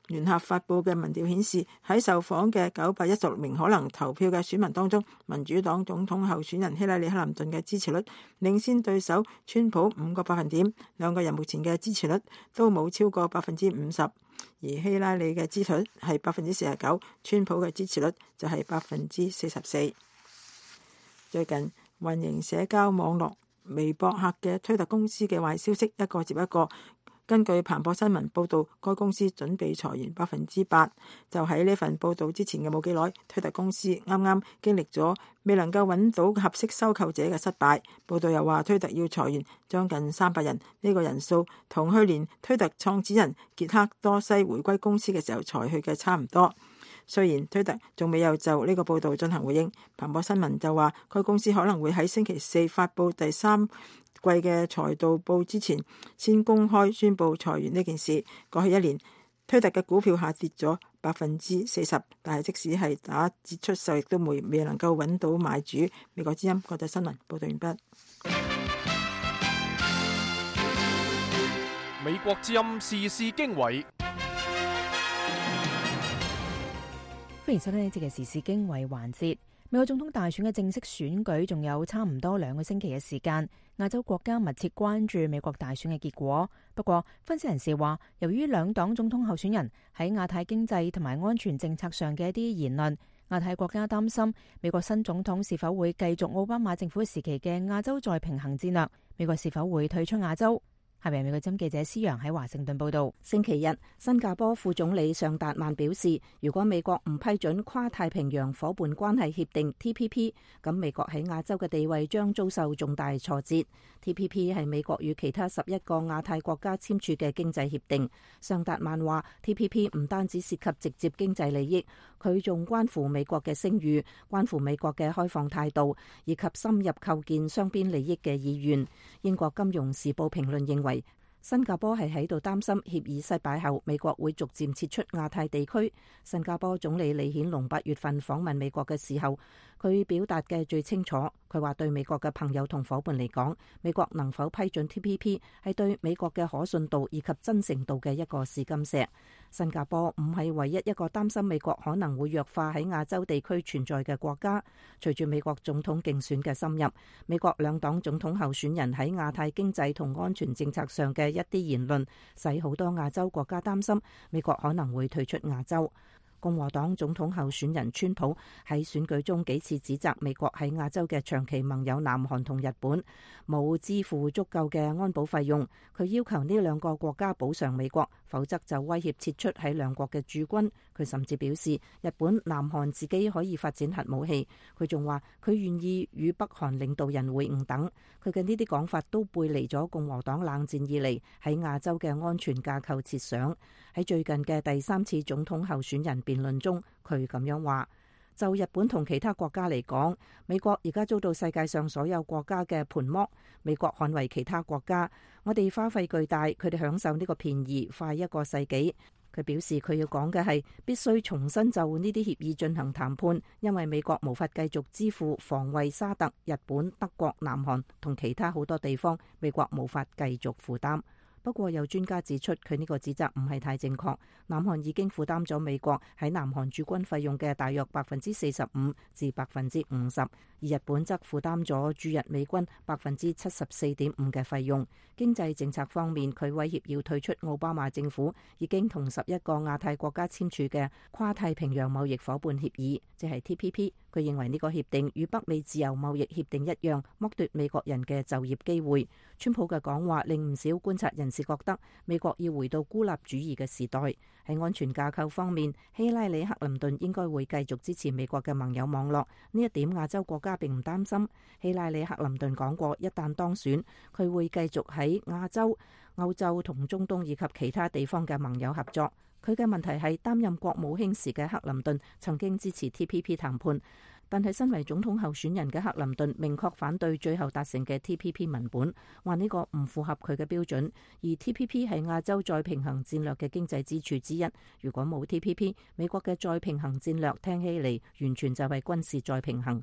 聯合發布嘅民調顯示，喺受訪嘅九百一十六名可能投票嘅選民當中，民主黨總統候選人希拉里克林頓嘅支持率領先對手川普五個百分點，兩個人目前嘅支持率都冇超過百分之五十，而希拉里嘅支持率係百分之四十九，川普嘅支持率就係百分之四十四。最近運營社交網絡微博客嘅推特公司嘅壞消息一個接一個。根據彭博新聞報導，該公司準備裁員百分之八。就喺呢份報導之前嘅冇幾耐，推特公司啱啱經歷咗未能夠揾到合適收購者嘅失敗。報導又話推特要裁員將近三百人，呢個人數同去年推特創始人傑克多西回歸公司嘅時候裁去嘅差唔多。雖然推特仲未有就呢個報導進行回應，彭博新聞就話該公司可能會喺星期四發佈第三季嘅財報報之前，先公開宣布裁員呢件事。過去一年，推特嘅股票下跌咗百分之四十，但係即使係打折出售，亦都未未能夠揾到買主。美國之音國際新聞報道完畢。 美國之音時事經緯， 歡迎收聽呢節嘅時事經緯環節。美國總統大選嘅正式選舉仲有差唔多兩個星期嘅時間，亞洲國家密切關注美國大選嘅結果。不過，分析人士話，由於兩黨總統候選人喺亞太經濟同埋安全政策上嘅一啲言論，亞太國家擔心美國新總統是否會繼續奧巴馬政府時期嘅亞洲再平衡戰略，美國是否會退出亞洲。下邊美國針記者施洋喺華盛頓報道。 星期日，新加坡副總理尚達曼表示，如果美國唔批准跨太平洋夥伴關係協定 T P P， 咁美國喺亞洲嘅地位將遭受重大挫折。T P P 係美國與其他十一個亞太國家簽署嘅經濟協定。尚達曼話 T P P 唔單止涉及直接經濟利益，佢仲關乎美國嘅聲譽，關乎美國嘅開放態度，以及深入構建雙邊利益嘅意願。英國金融時報評論認為，新加坡係喺度擔心協議失敗後，美國會逐漸撤出亞太地區。新加坡總理李顯龍八月份訪問美國嘅時候，佢表達嘅最清楚。佢話對美國嘅朋友同伙伴嚟講，美國能否批准 T P P 係對美國嘅可信度以及真誠度嘅一個試金石。新加坡唔係唯一一個擔心美國可能會弱化喺亞洲地區存在嘅國家。隨住美國總統競選嘅深入，美國兩黨總統候選人喺亞太經濟同安全政策上嘅一啲言論，使好多亞洲國家擔心美國可能會退出亞洲。共和黨總統候選人川普喺選舉中幾次指責美國喺亞洲嘅長期盟友南韓同日本冇支付足夠嘅安保費用，佢要求呢兩個國家補償美國，否則就威脅撤出喺兩國嘅駐軍。佢甚至表示日本、南韓自己可以發展核武器。佢仲話佢願意與北韓領導人會晤等。佢嘅呢啲講法都背離咗共和黨冷戰以嚟喺亞洲嘅安全架構設想。喺最近嘅第三次總統候選人辯論中，佢咁樣話：就日本同其他國家嚟講，美國而家遭到世界上所有國家嘅盤剝。美國捍衛其他國家，我哋花費巨大，佢哋享受呢個便宜，快一個世紀。佢表示佢要講嘅係必須重新就呢啲協議進行談判，因為美國無法繼續支付防衛沙特、日本、德國、南韓同其他好多地方，美國無法繼續負擔。不過有專家指出，佢呢個指責唔係太正確。南韓已經負擔咗美國喺南韓駐軍費用嘅大約百分之四十五至百分之五十，而日本則負擔咗駐日美軍百分之七十四點五嘅費用。經濟政策方面，佢威脅要退出奧巴馬政府已經同十一個亞太國家簽署嘅跨太平洋貿易夥伴協議，即係 T P P。佢認為呢個協定與北美自由貿易協定一樣，剝奪美國人嘅就業機會。川普嘅講話令唔少觀察人士覺得美國要回到孤立主義嘅時代。喺安全架構方面，希拉里克林頓應該會繼續支持美國嘅盟友網絡，呢一點亞洲國家並唔擔心。希拉里克林頓講過，一旦當選，佢會繼續喺亞洲、歐洲同中東以及其他地方嘅盟友合作。佢嘅問題係擔任國務卿時嘅克林頓曾經支持 T P P 談判，但係身為總統候選人嘅克林頓明確反對最後達成嘅 T P P 文本，話呢個唔符合佢嘅標準。而 T P P 係亞洲再平衡戰略嘅經濟支柱之一。如果冇 T P P， 美國嘅再平衡戰略聽起嚟完全就係軍事再平衡。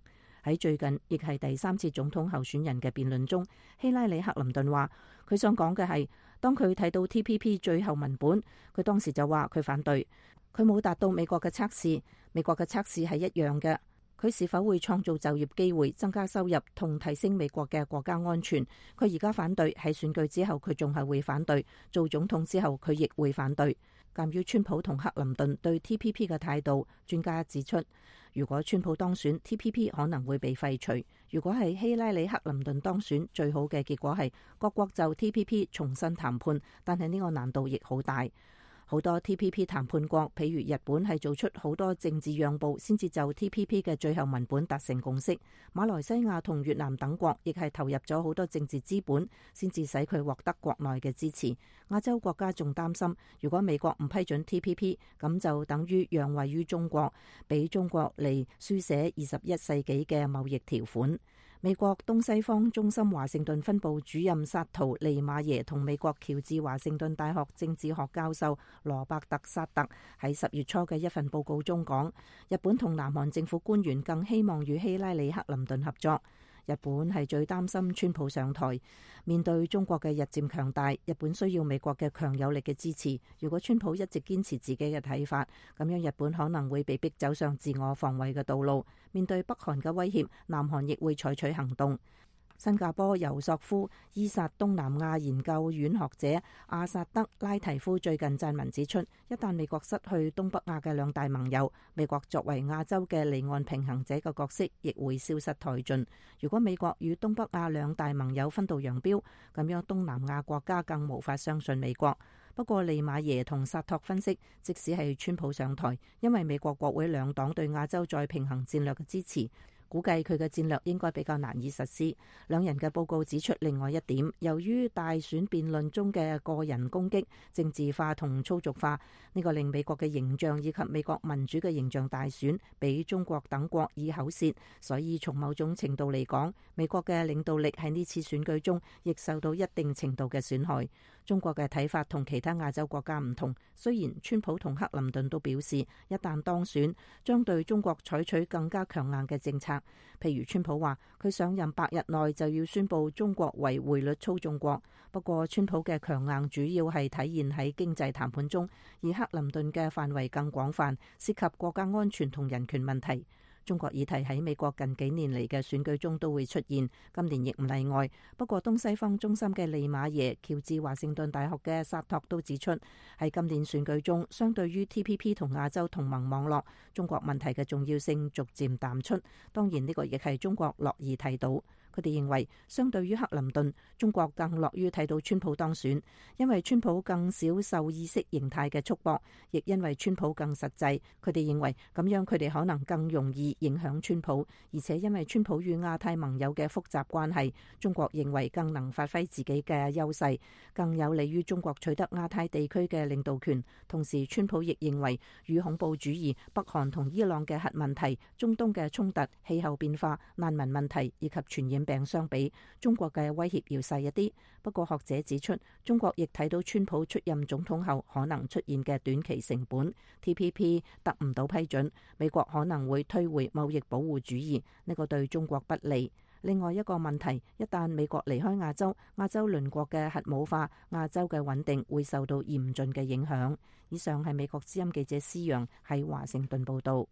喺最近亦係第三次總統候選人嘅辯論中，希拉里·克林頓話佢想講嘅係，當佢睇到 T P P 最後文本，佢當時就話佢反對，佢冇達到美國嘅測試，美國嘅測試係一樣嘅。佢是否會創造就業機會、增加收入同提升美國嘅國家安全？佢而家反對，喺選舉之後佢仲係會反對，做總統之後佢亦會反對。鑑於川普同克林頓對 T P P 嘅態度，專家指出，如果川普當選 ，T P P 可能會被廢除；如果係希拉里·克林頓當選，最好嘅結果係各國就 T P P 重新談判，但係呢個難度亦好大。好多 T P P 談判國，譬如日本係做出好多政治讓步，先至就 T P P 嘅最後文本達成共識。馬來西亞同越南等國亦係投入咗好多政治資本，先至使佢獲得國內嘅支持。亞洲國家仲擔心，如果美國唔批准 T P P， 咁就等於讓位於中國，俾中國嚟書寫二十一世紀嘅貿易條款。美國東西方中心華盛頓分部主任薩圖利馬耶同美國喬治華盛頓大學政治學教授羅伯特薩特喺十月初嘅一份報告中講，日本同南韓政府官員更希望與希拉里·克林頓合作。日本係最擔心川普上台，面對中國嘅日漸強大，日本需要美國嘅強有力嘅支持。如果川普一直堅持自己嘅睇法，咁樣日本可能會被逼走上自我防衛嘅道路。面對北韓嘅威脅，南韓亦會採取行動。新加坡尤索夫伊薩東南亞研究院學者阿薩德拉提夫最近撰文指出，一旦美國失去東北亞嘅兩大盟友，美國作為亞洲嘅離岸平衡者嘅角色亦會消失殆盡。如果美國與東北亞兩大盟友分道揚鑣，咁樣東南亞國家更無法相信美國。不過利馬耶同薩托分析，即使係川普上台，因為美國國會兩黨對亞洲再平衡戰略嘅支持，估計佢嘅戰略應該比較難以實施。兩人嘅報告指出另外一點，由於大選辯論中嘅個人攻擊、政治化同粗俗化，呢個令美國嘅形象以及美國民主嘅形象大損，俾中國等國以口舌。所以從某種程度嚟講，美國嘅領導力喺呢次選舉中亦受到一定程度嘅損害。中國嘅睇法同其他亞洲國家唔同，雖然川普同克林頓都表示，一旦當選，將對中國採取更加強硬嘅政策。譬如川普話，佢上任百日內就要宣布中國為匯率操縱國。不過川普嘅強硬主要係體現喺經濟談判中，而克林頓嘅範圍更廣泛，涉及國家安全同人權問題。中國議題喺美國近幾年嚟嘅選舉中都會出現，今年亦唔例外。不過東西方中心嘅利馬耶、喬治華盛頓大學嘅薩托都指出，喺今年選舉中，相對於 T P P 同亞洲同盟網絡，中國問題嘅重要性逐漸淡出。當然呢個亦係中國樂意睇到。佢哋認為，相對於克林頓，中國更樂於睇到川普當選，因為川普更少受意識形態嘅束縛，亦因為川普更實際。佢哋認為咁樣佢哋可能更容易影響川普，而且因為川普與亞太盟友嘅複雜關係，中國認為更能發揮自己嘅優勢，更有利於中國取得亞太地區嘅領導權。同時，川普亦認為與恐怖主義、北韓同伊朗嘅核問題、中東嘅衝突、氣候變化、難民問題以及傳染病相比，中國嘅威脅要細一啲。不過學者指出，中國亦睇到川普出任總統後可能出現嘅短期成本。T P P 得唔到批准，美國可能會推回貿易保護主義，呢個對中國不利。另外一個問題，一旦美國離開亞洲，亞洲鄰國嘅核武化，亞洲嘅穩定會受到嚴峻嘅影響。以上係美國之音記者施陽喺華盛頓報道。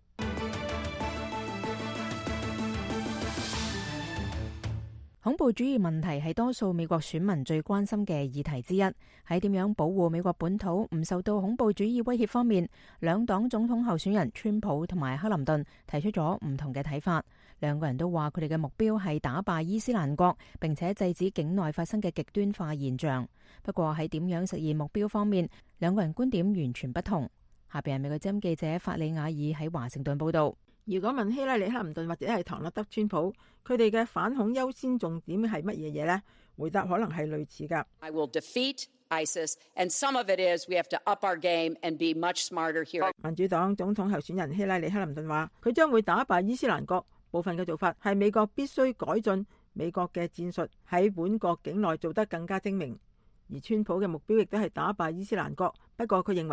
恐怖主義問題係多數美國選民最關心嘅議題之一。喺點樣保護美國本土唔受到恐怖主義威脅方面，兩黨總統候選人川普同埋克林頓提出咗唔同嘅睇法。兩個人都話佢哋嘅目標係打敗伊斯蘭國，並且制止境內發生嘅極端化現象。不過喺點樣實現目標方面，兩個人觀點完全不同。下邊係美國之音記者法里亞爾喺華盛頓報道。 如果問希拉里·克林頓或者係唐納德·川普，佢哋嘅反恐優先重點係乜嘢嘢呢？回答可能係類似㗎。 I will defeat ISIS, and some of it is we have to up our game and be much smarter here. 民主黨總統候選人希拉里·克林頓話，佢將會打敗伊斯蘭國。部分嘅做法係美國必須改進美國嘅戰術，喺本國境內做得更加精明。而川普嘅目標亦都係打敗伊斯蘭國。不過佢認為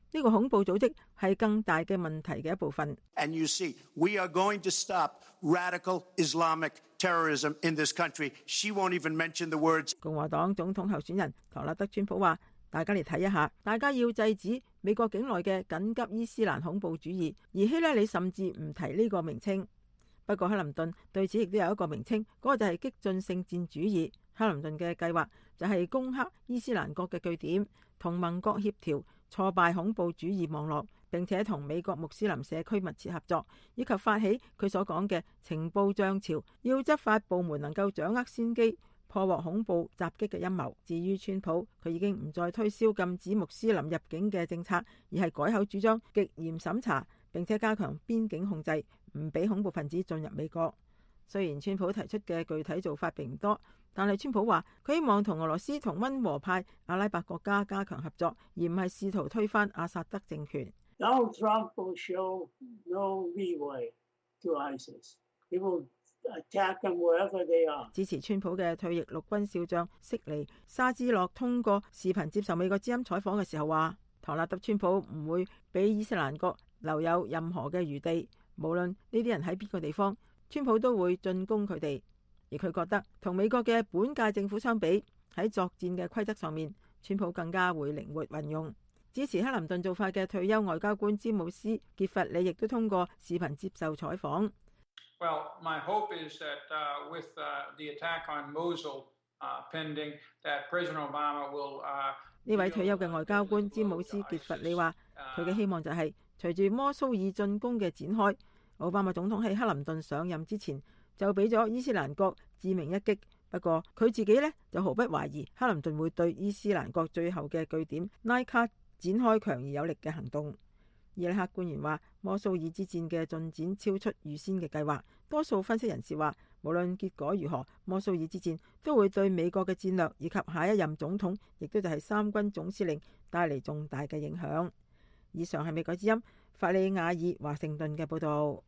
呢個恐怖組織係更大嘅問題嘅一部分。 And you see, we are going to stop radical Islamic terrorism in this country. She won't even mention the words. 共和黨總統候選人唐納德川普話：大家嚟睇一下，大家要制止美國境內嘅緊急伊斯蘭恐怖主義，而希拉里甚至唔提呢個名稱。不過克林頓對此亦都有一個名稱，嗰個就係激進聖戰主義。克林頓嘅計劃就係攻克伊斯蘭國嘅據點，同盟國協調挫敗恐怖主義網絡，並且同美國穆斯林社區密切合作，以及發起佢所講嘅情報漲潮，要執法部門能夠掌握先機，破獲恐怖襲擊嘅陰謀。至於川普，佢已經唔再推銷禁止穆斯林入境嘅政策，而係改口主張極嚴審查，並且加強邊境控制，唔俾恐怖分子進入美國。雖然川普提出嘅具體做法並唔多，但係川普話佢希望同俄羅斯同溫和派阿拉伯國家加強合作，而唔係試圖推翻阿薩德政權。 Donald Trump will show no leeway to ISIS. He will attack them wherever they are. 支持川普嘅退役陸軍少將悉尼沙茲洛通過視頻接受美國之音採訪嘅時候話，唐納德川普唔會俾伊斯蘭國留有任何嘅餘地，無論呢啲人喺邊個地方，川普都會進攻佢哋。而佢覺得同美國嘅本屆政府相比，喺作戰嘅規則上面，川普更加會靈活運用。支持克林頓做法嘅退休外交官詹姆斯傑弗里亦都通過視頻接受採訪。 Well, my hope is that uh, with uh, the attack on Mosul uh, pending, that President Obama will. 呢位退休嘅外交官詹姆斯傑弗里話：佢嘅希望就係隨住摩蘇爾進攻嘅展開，奧巴馬總統喺克林頓上任之前就俾咗伊斯蘭國致命一擊。不過佢自己呢，就毫不懷疑克林頓會對伊斯蘭國最後嘅據點拉卡展開強而有力嘅行動。伊拉克官員話，摩蘇爾之戰嘅進展超出預先嘅計劃。多數分析人士話，無論結果如何，摩蘇爾之戰都會對美國嘅戰略以及下一任總統，亦都就係三軍總司令帶嚟重大嘅影響。以上係美國之音法利亞爾華盛頓嘅報道。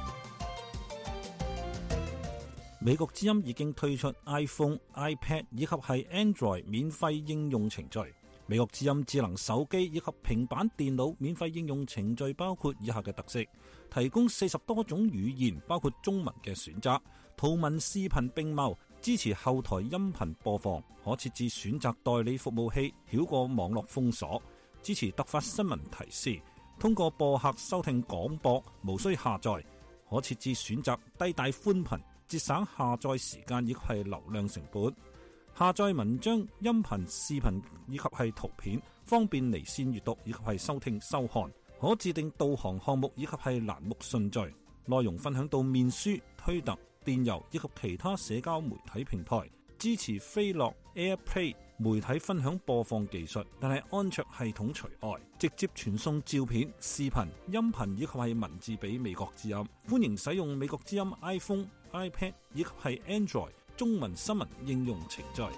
美國之音已經推出 iPhone、iPad 以及係 Android 免費應用程序。美國之音智能手機以及平板電腦免費應用程序包括以下嘅特色：提供四十多種語言，包括中文嘅選擇，圖文視頻並茂，支持後台音頻播放，可設置選擇代理服務器，繞過網絡封鎖，支持突發新聞提示，通過播客收聽廣播，無需下載，可設置選擇低帶寬頻，節省下載時間以及係流量成本。下載文章、音頻、視頻以及係圖片，方便離線閱讀以及係收聽收看。可自定導航項目以及係欄目順序。內容分享到面書、推特、電郵以及其他社交媒體平台。支持飛樂 AirPlay 媒體分享播放技術，但係安卓系統除外。直接傳送照片、視頻、音頻以及係文字俾美國之音。歡迎使用美國之音 iPhone、iPad 以及係 Android中文新聞應用程序。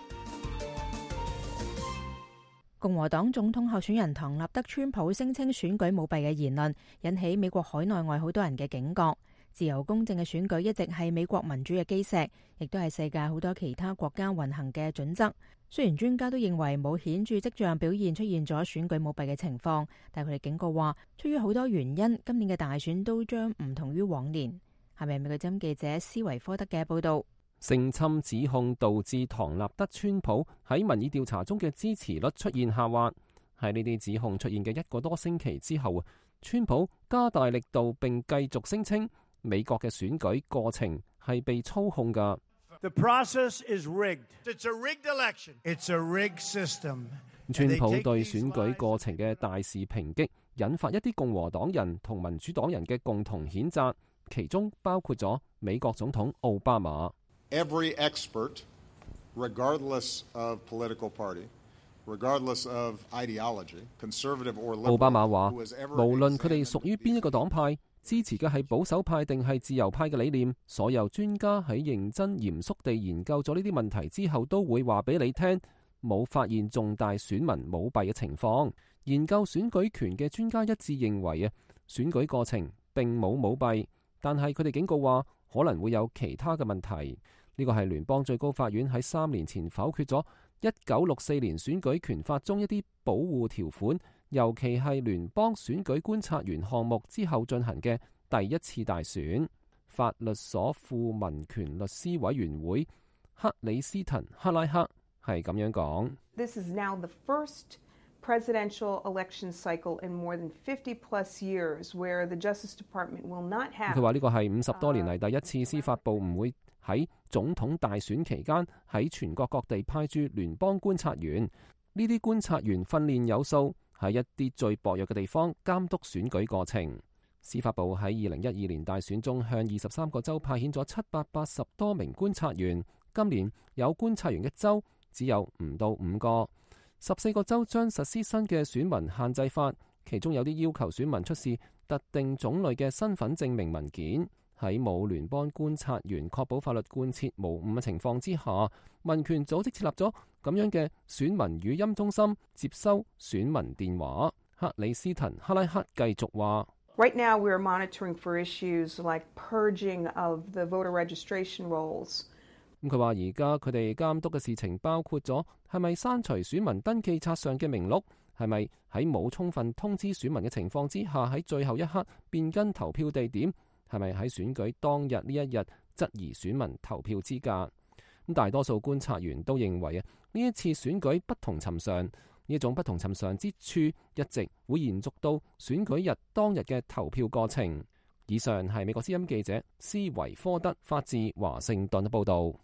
共和黨總統候選人唐納德川普聲稱選舉舞弊嘅言論，引起美國海內外好多人嘅警覺。自由公正嘅選舉一直係美國民主嘅基石，亦都係世界好多其他國家運行嘅準則。雖然專家都認為冇顯著跡象表現出現咗選舉舞弊嘅情況，但佢哋警告話，出於好多原因，今年嘅大選都將唔同於往年。係咪美國之音記者斯維科德嘅報道？ 性侵指控導致唐納德川普喺民意調查中嘅支持率出現下滑。喺呢啲指控出現嘅一個多星期之後，川普加大力度並繼續聲稱美國嘅選舉過程係被操控㗎。 The process is rigged. It's a rigged election. It's a rigged system. 川普對選舉過程嘅大肆抨擊，引發一啲共和黨人同民主黨人嘅共同譴責，其中包括咗美國總統奧巴馬。 Every expert, regardless of political party, regardless of ideology, conservative or liberal, 奧巴馬話，無論佢哋屬於邊一個黨派，支持嘅係保守派定係自由派嘅理念，所有專家喺認真嚴肅地研究咗呢啲問題之後，都會話俾你聽，冇發現重大選民舞弊嘅情況。研究選舉權嘅專家一致認為啊，選舉過程並冇舞弊，但係佢哋警告話可能會有其他嘅問題。呢個係聯邦最高法院喺三年前否決咗一九六四年選舉權法中一啲保護條款， 尤其係聯邦選舉觀察員項目之後進行嘅第一次大選。法律所副民權律師委員會克里斯滕克拉克係咁樣講。 This is now the first presidential election cycle in more than fifty plus years where the Justice Department will not have。佢話呢個係五十多年嚟第一次司法部唔會喺總統大選期間喺全國各地派駐聯邦觀察員。呢啲觀察員訓練有素，喺一啲最薄弱嘅地方監督選舉過程。司法部喺二零一二年大選中向二十三個州派遣咗七百八十多名觀察員，今年有觀察員嘅州只有唔到五個。十四個州將實施新嘅選民限制法，其中有啲要求選民出示特定種類嘅身份證明文件。喺冇聯邦觀察員確保法律貫徹無誤嘅情況之下，民權組織設立咗咁樣嘅選民語音中心，接收選民電話。克里斯滕克拉克繼續話。 Right now, we are monitoring for issues like purging of the voter registration rolls. 咁佢話：而家佢哋監督嘅事情包括咗係咪刪除選民登記冊上嘅名錄，係咪喺冇充分通知選民嘅情況之下喺最後一刻變更投票地點，係咪喺選舉當日呢一日質疑選民投票資格。咁大多數觀察員都認為啊，呢一次選舉不同尋常。呢一種不同尋常之處一直會延續到選舉日當日嘅投票過程。以上係美國之音記者斯維科德發自華盛頓嘅報導。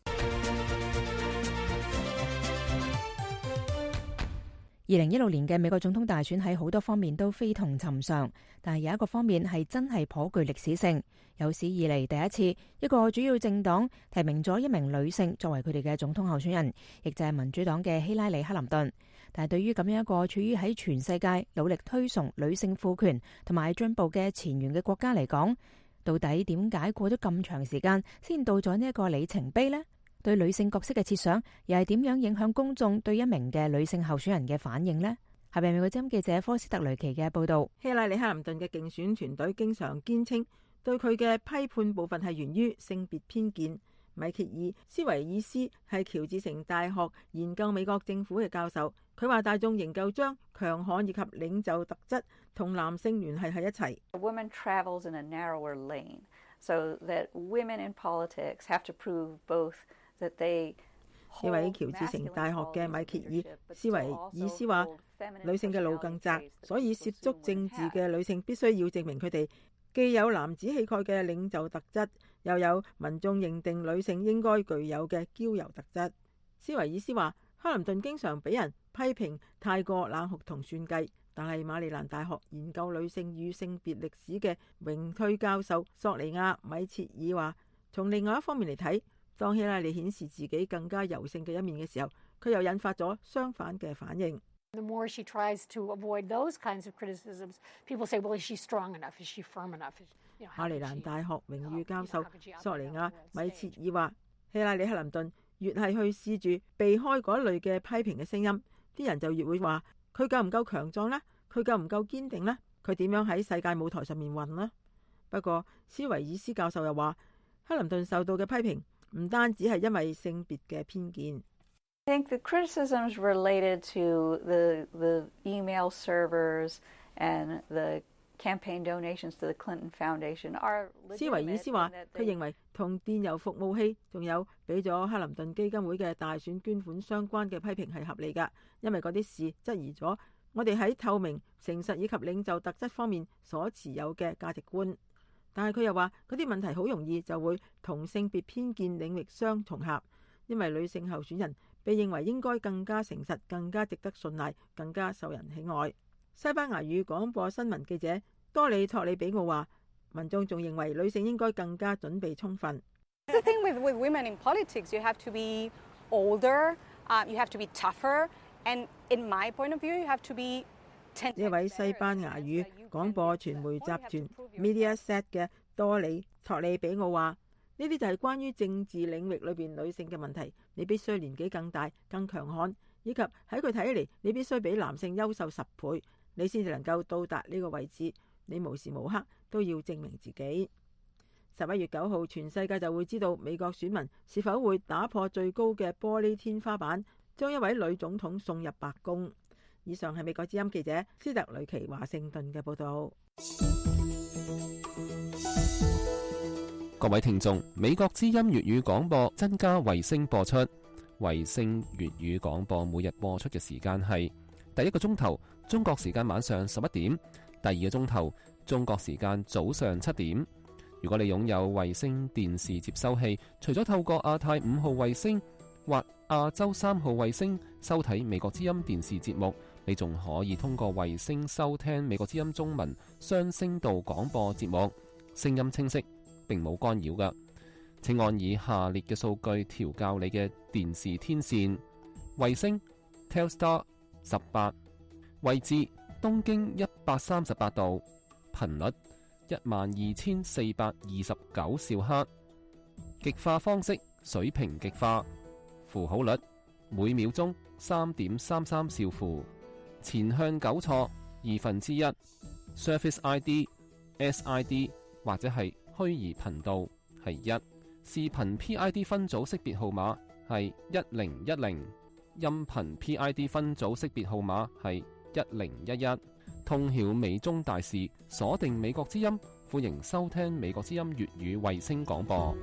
二零一六年嘅美國總統大選喺好多方面都非同尋常，但係有一個方面係真係頗具歷史性，有史以嚟第一次一個主要政黨提名咗一名女性作為佢哋嘅總統候選人，亦就係民主黨嘅希拉里克林頓。但係對於咁樣一個處於喺全世界努力推崇女性賦權同埋進步嘅前沿嘅國家嚟講，到底點解過咗咁長時間先到咗呢一個里程碑呢？對女性角色嘅設想又係點樣影響公眾對一名嘅女性候選人嘅反應呢？下邊美國之音記者科斯特雷奇嘅報道。 希拉里克林頓嘅競選團隊經常堅稱對佢嘅批判部分係源於性別偏見。米歇爾斯維爾斯係喬治城大學研究美國政府嘅教授，佢話大眾仍舊將強悍以及領袖特質同男性聯繫喺一齊。 Women travels in a narrower lane, so that women in politics have to prove both that they。 呢位喬治城大學嘅米歇爾斯維爾斯話，女性嘅路更窄，所以涉足政治嘅女性必須要證明佢哋既有男子氣概嘅領袖特質，又有民眾認定女性應該具有嘅嬌柔特質。斯維爾斯話，克林頓經常俾人批評太過冷酷同算計，但係馬里蘭大學研究女性與性別歷史嘅榮退教授索尼亞米切爾話，從另外一方面嚟睇，當希拉里顯示自己更加柔性嘅一面嘅時候，佢又引發咗相反嘅反應。 The more she tries to avoid those kinds of criticisms, people say, well, is she strong enough? Is she firm enough? 馬里蘭大學榮譽教授索尼亞米切爾話，希拉里克林頓越係去試住避開嗰類嘅批評嘅聲音，啲人就越會話佢夠唔夠強壯呢？佢夠唔夠堅定呢？佢點樣喺世界舞台上面混呢？不過斯維爾斯教授又話，克林頓受到嘅批評唔單止係因為性別嘅偏見。 I think the criticisms related to the the email servers and the campaign donations to the Clinton Foundation are legitimate. 斯維爾斯話，佢認為同電郵服務器仲有俾咗克林頓基金會嘅大選捐款相關嘅批評係合理㗎，因為嗰啲事質疑咗我哋喺透明、誠實以及領袖特質方面所持有嘅價值觀。但係佢又話，嗰啲問題好容易就會同性別偏見領域相重合，因為女性候選人被認為應該更加誠實、更加值得信賴、更加受人喜愛。西班牙語廣播新聞記者多里托里比奧話，民眾仲認為女性應該更加準備充分。 The thing with with women in politics, you have to be older, uh, you have to be tougher, and in my point of view, you have to be。 呢位西班牙語廣播傳媒集團 Mediaset 嘅多里托里比奧話，呢啲就係關於政治領域裏邊女性嘅問題。你必須年紀更大、更強悍，以及喺佢睇嚟，你必須比男性優秀十倍，你先至能夠到達呢個位置。你無時無刻都要證明自己。十一月九號，全世界就會知道美國選民是否會打破最高嘅玻璃天花板，將一位女總統送入白宮。 以上係美國之音記者斯特雷奇華盛頓嘅報導。 各位聽眾，美國之音粵語廣播增加衛星播出。衛星粵語廣播每日播出嘅時間係第一個鐘頭中國時間晚上十一點，第二個鐘頭中國時間早上七點。如果你擁有衛星電視接收器，除咗透過亞太五號衛星或亞洲三號衛星收睇美國之音電視節目，你仲可以通過衛星收聽美國之音中文雙聲道廣播節目，聲音清晰，並冇干擾㗎。請按以下列嘅數據調校你嘅電視天線：衛星 Telstar 十八，位置東經一百三十八度，頻率一萬二千四百二十九兆赫，極化方式水平極化，符號率每秒鐘三點三三兆符，前向糾錯二分之一 ，Surface I D、S I D 或者係虛擬頻道係一，視頻 P I D 分組識別號碼係一零一零，音頻 P I D 分組識別號碼係一零一一。通曉美中大事，鎖定美國之音，歡迎收聽美國之音粵語衛星廣播。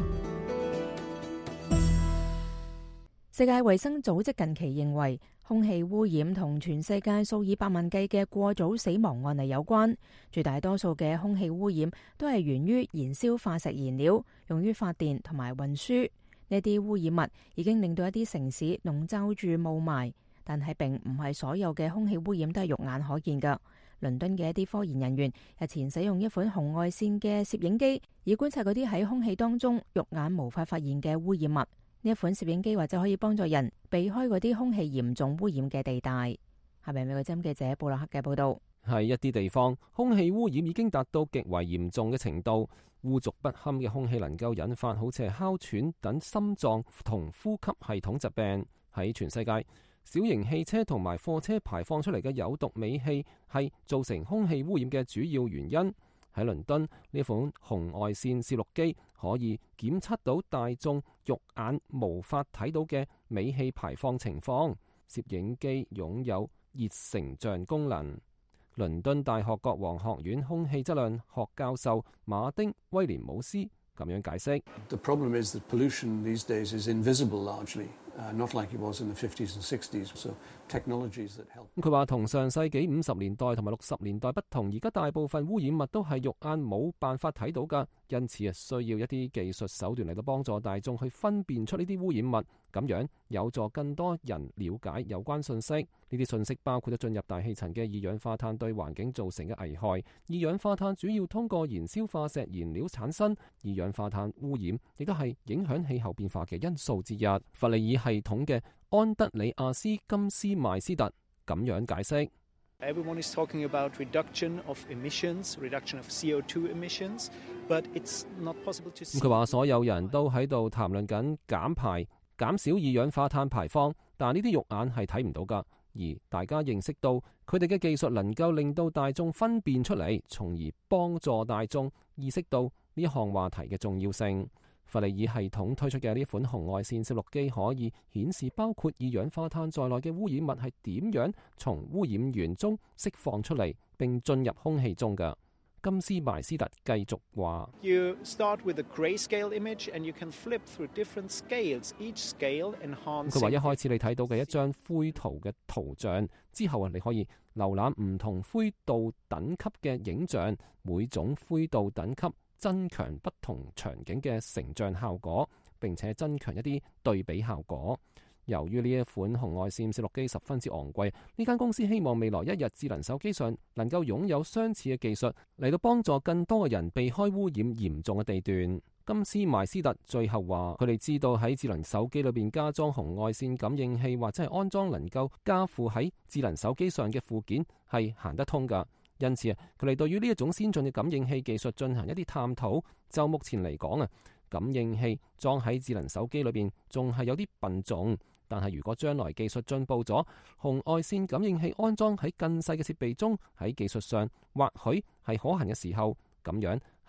世界衛生組織近期認為，空氣污染同全世界數以百萬計嘅過早死亡案例有關。絕大多數嘅空氣污染都係源於燃燒化石燃料，用於發電同埋運輸。呢啲污染物已經令到一啲城市籠罩住霧霾，但係並唔係所有嘅空氣污染都係肉眼可見㗎。倫敦嘅一啲科研人員日前使用一款紅外線嘅攝影機，以觀察嗰啲喺空氣當中肉眼無法發現嘅污染物。呢一款攝影機或者可以幫助人避開嗰啲空氣嚴重污染嘅地帶。下面美國之音記者布洛克嘅報道。 喺一啲地方，空氣污染已經達到極為嚴重嘅程度，污濁不堪嘅空氣能夠引發好似係哮喘等心臟同呼吸系統疾病。喺全世界，小型汽車同埋貨車排放出嚟嘅有毒尾氣係造成空氣污染嘅主要原因。喺倫敦，呢款紅外線攝錄機可以檢測到大眾肉眼無法睇到嘅尾氣排放情況。攝影機擁有熱成像功能。倫敦大學國王學院空氣質量學教授馬丁威廉姆斯咁樣解釋。 The problem is that pollution these days is invisible largely, uh, not like it was in the fifties and sixties. So technologies that help. 佢話同上世紀五十年代同埋六十年代不同，而家大部分污染物都係肉眼冇辦法睇到㗎，因此啊需要一啲技術手段嚟到幫助大眾去分辨出呢啲污染物，咁樣有助更多人了解有關信息。呢啲信息包括咗進入大氣層嘅二氧化碳對環境造成嘅危害。二氧化碳主要通過燃燒化石燃料產生，二氧化碳污染亦都係影響氣候變化嘅因素之一。弗利爾系統嘅安德里亞斯金斯邁斯特咁樣解釋。 Everyone is talking about reduction of emissions, reduction of C O two emissions, but it's not possible to see. 佢話所有人都喺度談論緊減排、減少二氧化碳排放，但呢啲肉眼係睇唔到㗎。而大家認識到佢哋嘅技術能夠令到大眾分辨出嚟，從而幫助大眾意識到呢項話題嘅重要性。弗利爾系統推出嘅呢款紅外線攝錄機可以顯示包括二氧化碳在內嘅污染物係點樣從污染源中釋放出嚟並進入空氣中嘅。金斯邁斯特繼續話 You start with a grayscale image and you can flip through different scales, each scale enhancing. 佢話一開始你睇到嘅一張灰圖嘅圖像之後啊，你可以瀏覽唔同灰度等級嘅影像，每種灰度等級增強不同場景嘅成像效果，並且增強一啲對比效果。由於呢一款紅外線攝錄機十分之昂貴，呢間公司希望未來一日智能手機上能夠擁有相似嘅技術嚟到幫助更多嘅人避開污染嚴重嘅地段。金斯邁斯特最後話：佢哋知道喺智能手機裏邊加裝紅外線感應器或者係安裝能夠加附喺智能手機上嘅附件係行得通㗎。因此啊，佢哋對於呢一種先進嘅感應器技術進行一啲探討。就目前嚟講啊，感應器裝喺智能手機裏邊仲係有啲笨重。但係如果將來技術進步咗，紅外線感應器安裝喺更細嘅設備中，喺技術上或許係可行嘅時候，咁樣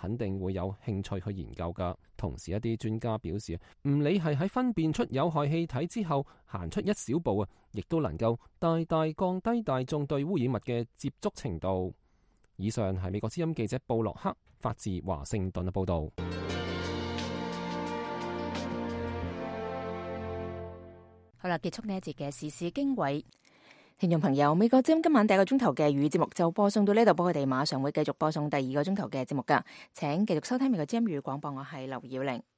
肯定會有興趣去研究㗎。同時，一啲專家表示，唔理係喺分辨出有害氣體之後行出一小步啊，亦都能夠大大降低大眾對污染物嘅接觸程度。以上係美國之音記者布洛克發自華盛頓嘅報導。 好啦，結束呢一節嘅時事經緯。聽眾朋友，美國之音今晚第一個鐘頭嘅粵語節目就播送到呢度，不過我哋馬上會繼續播送第二個鐘頭嘅節目噶，請繼續收聽美國之音粵語廣播，我係劉耀玲。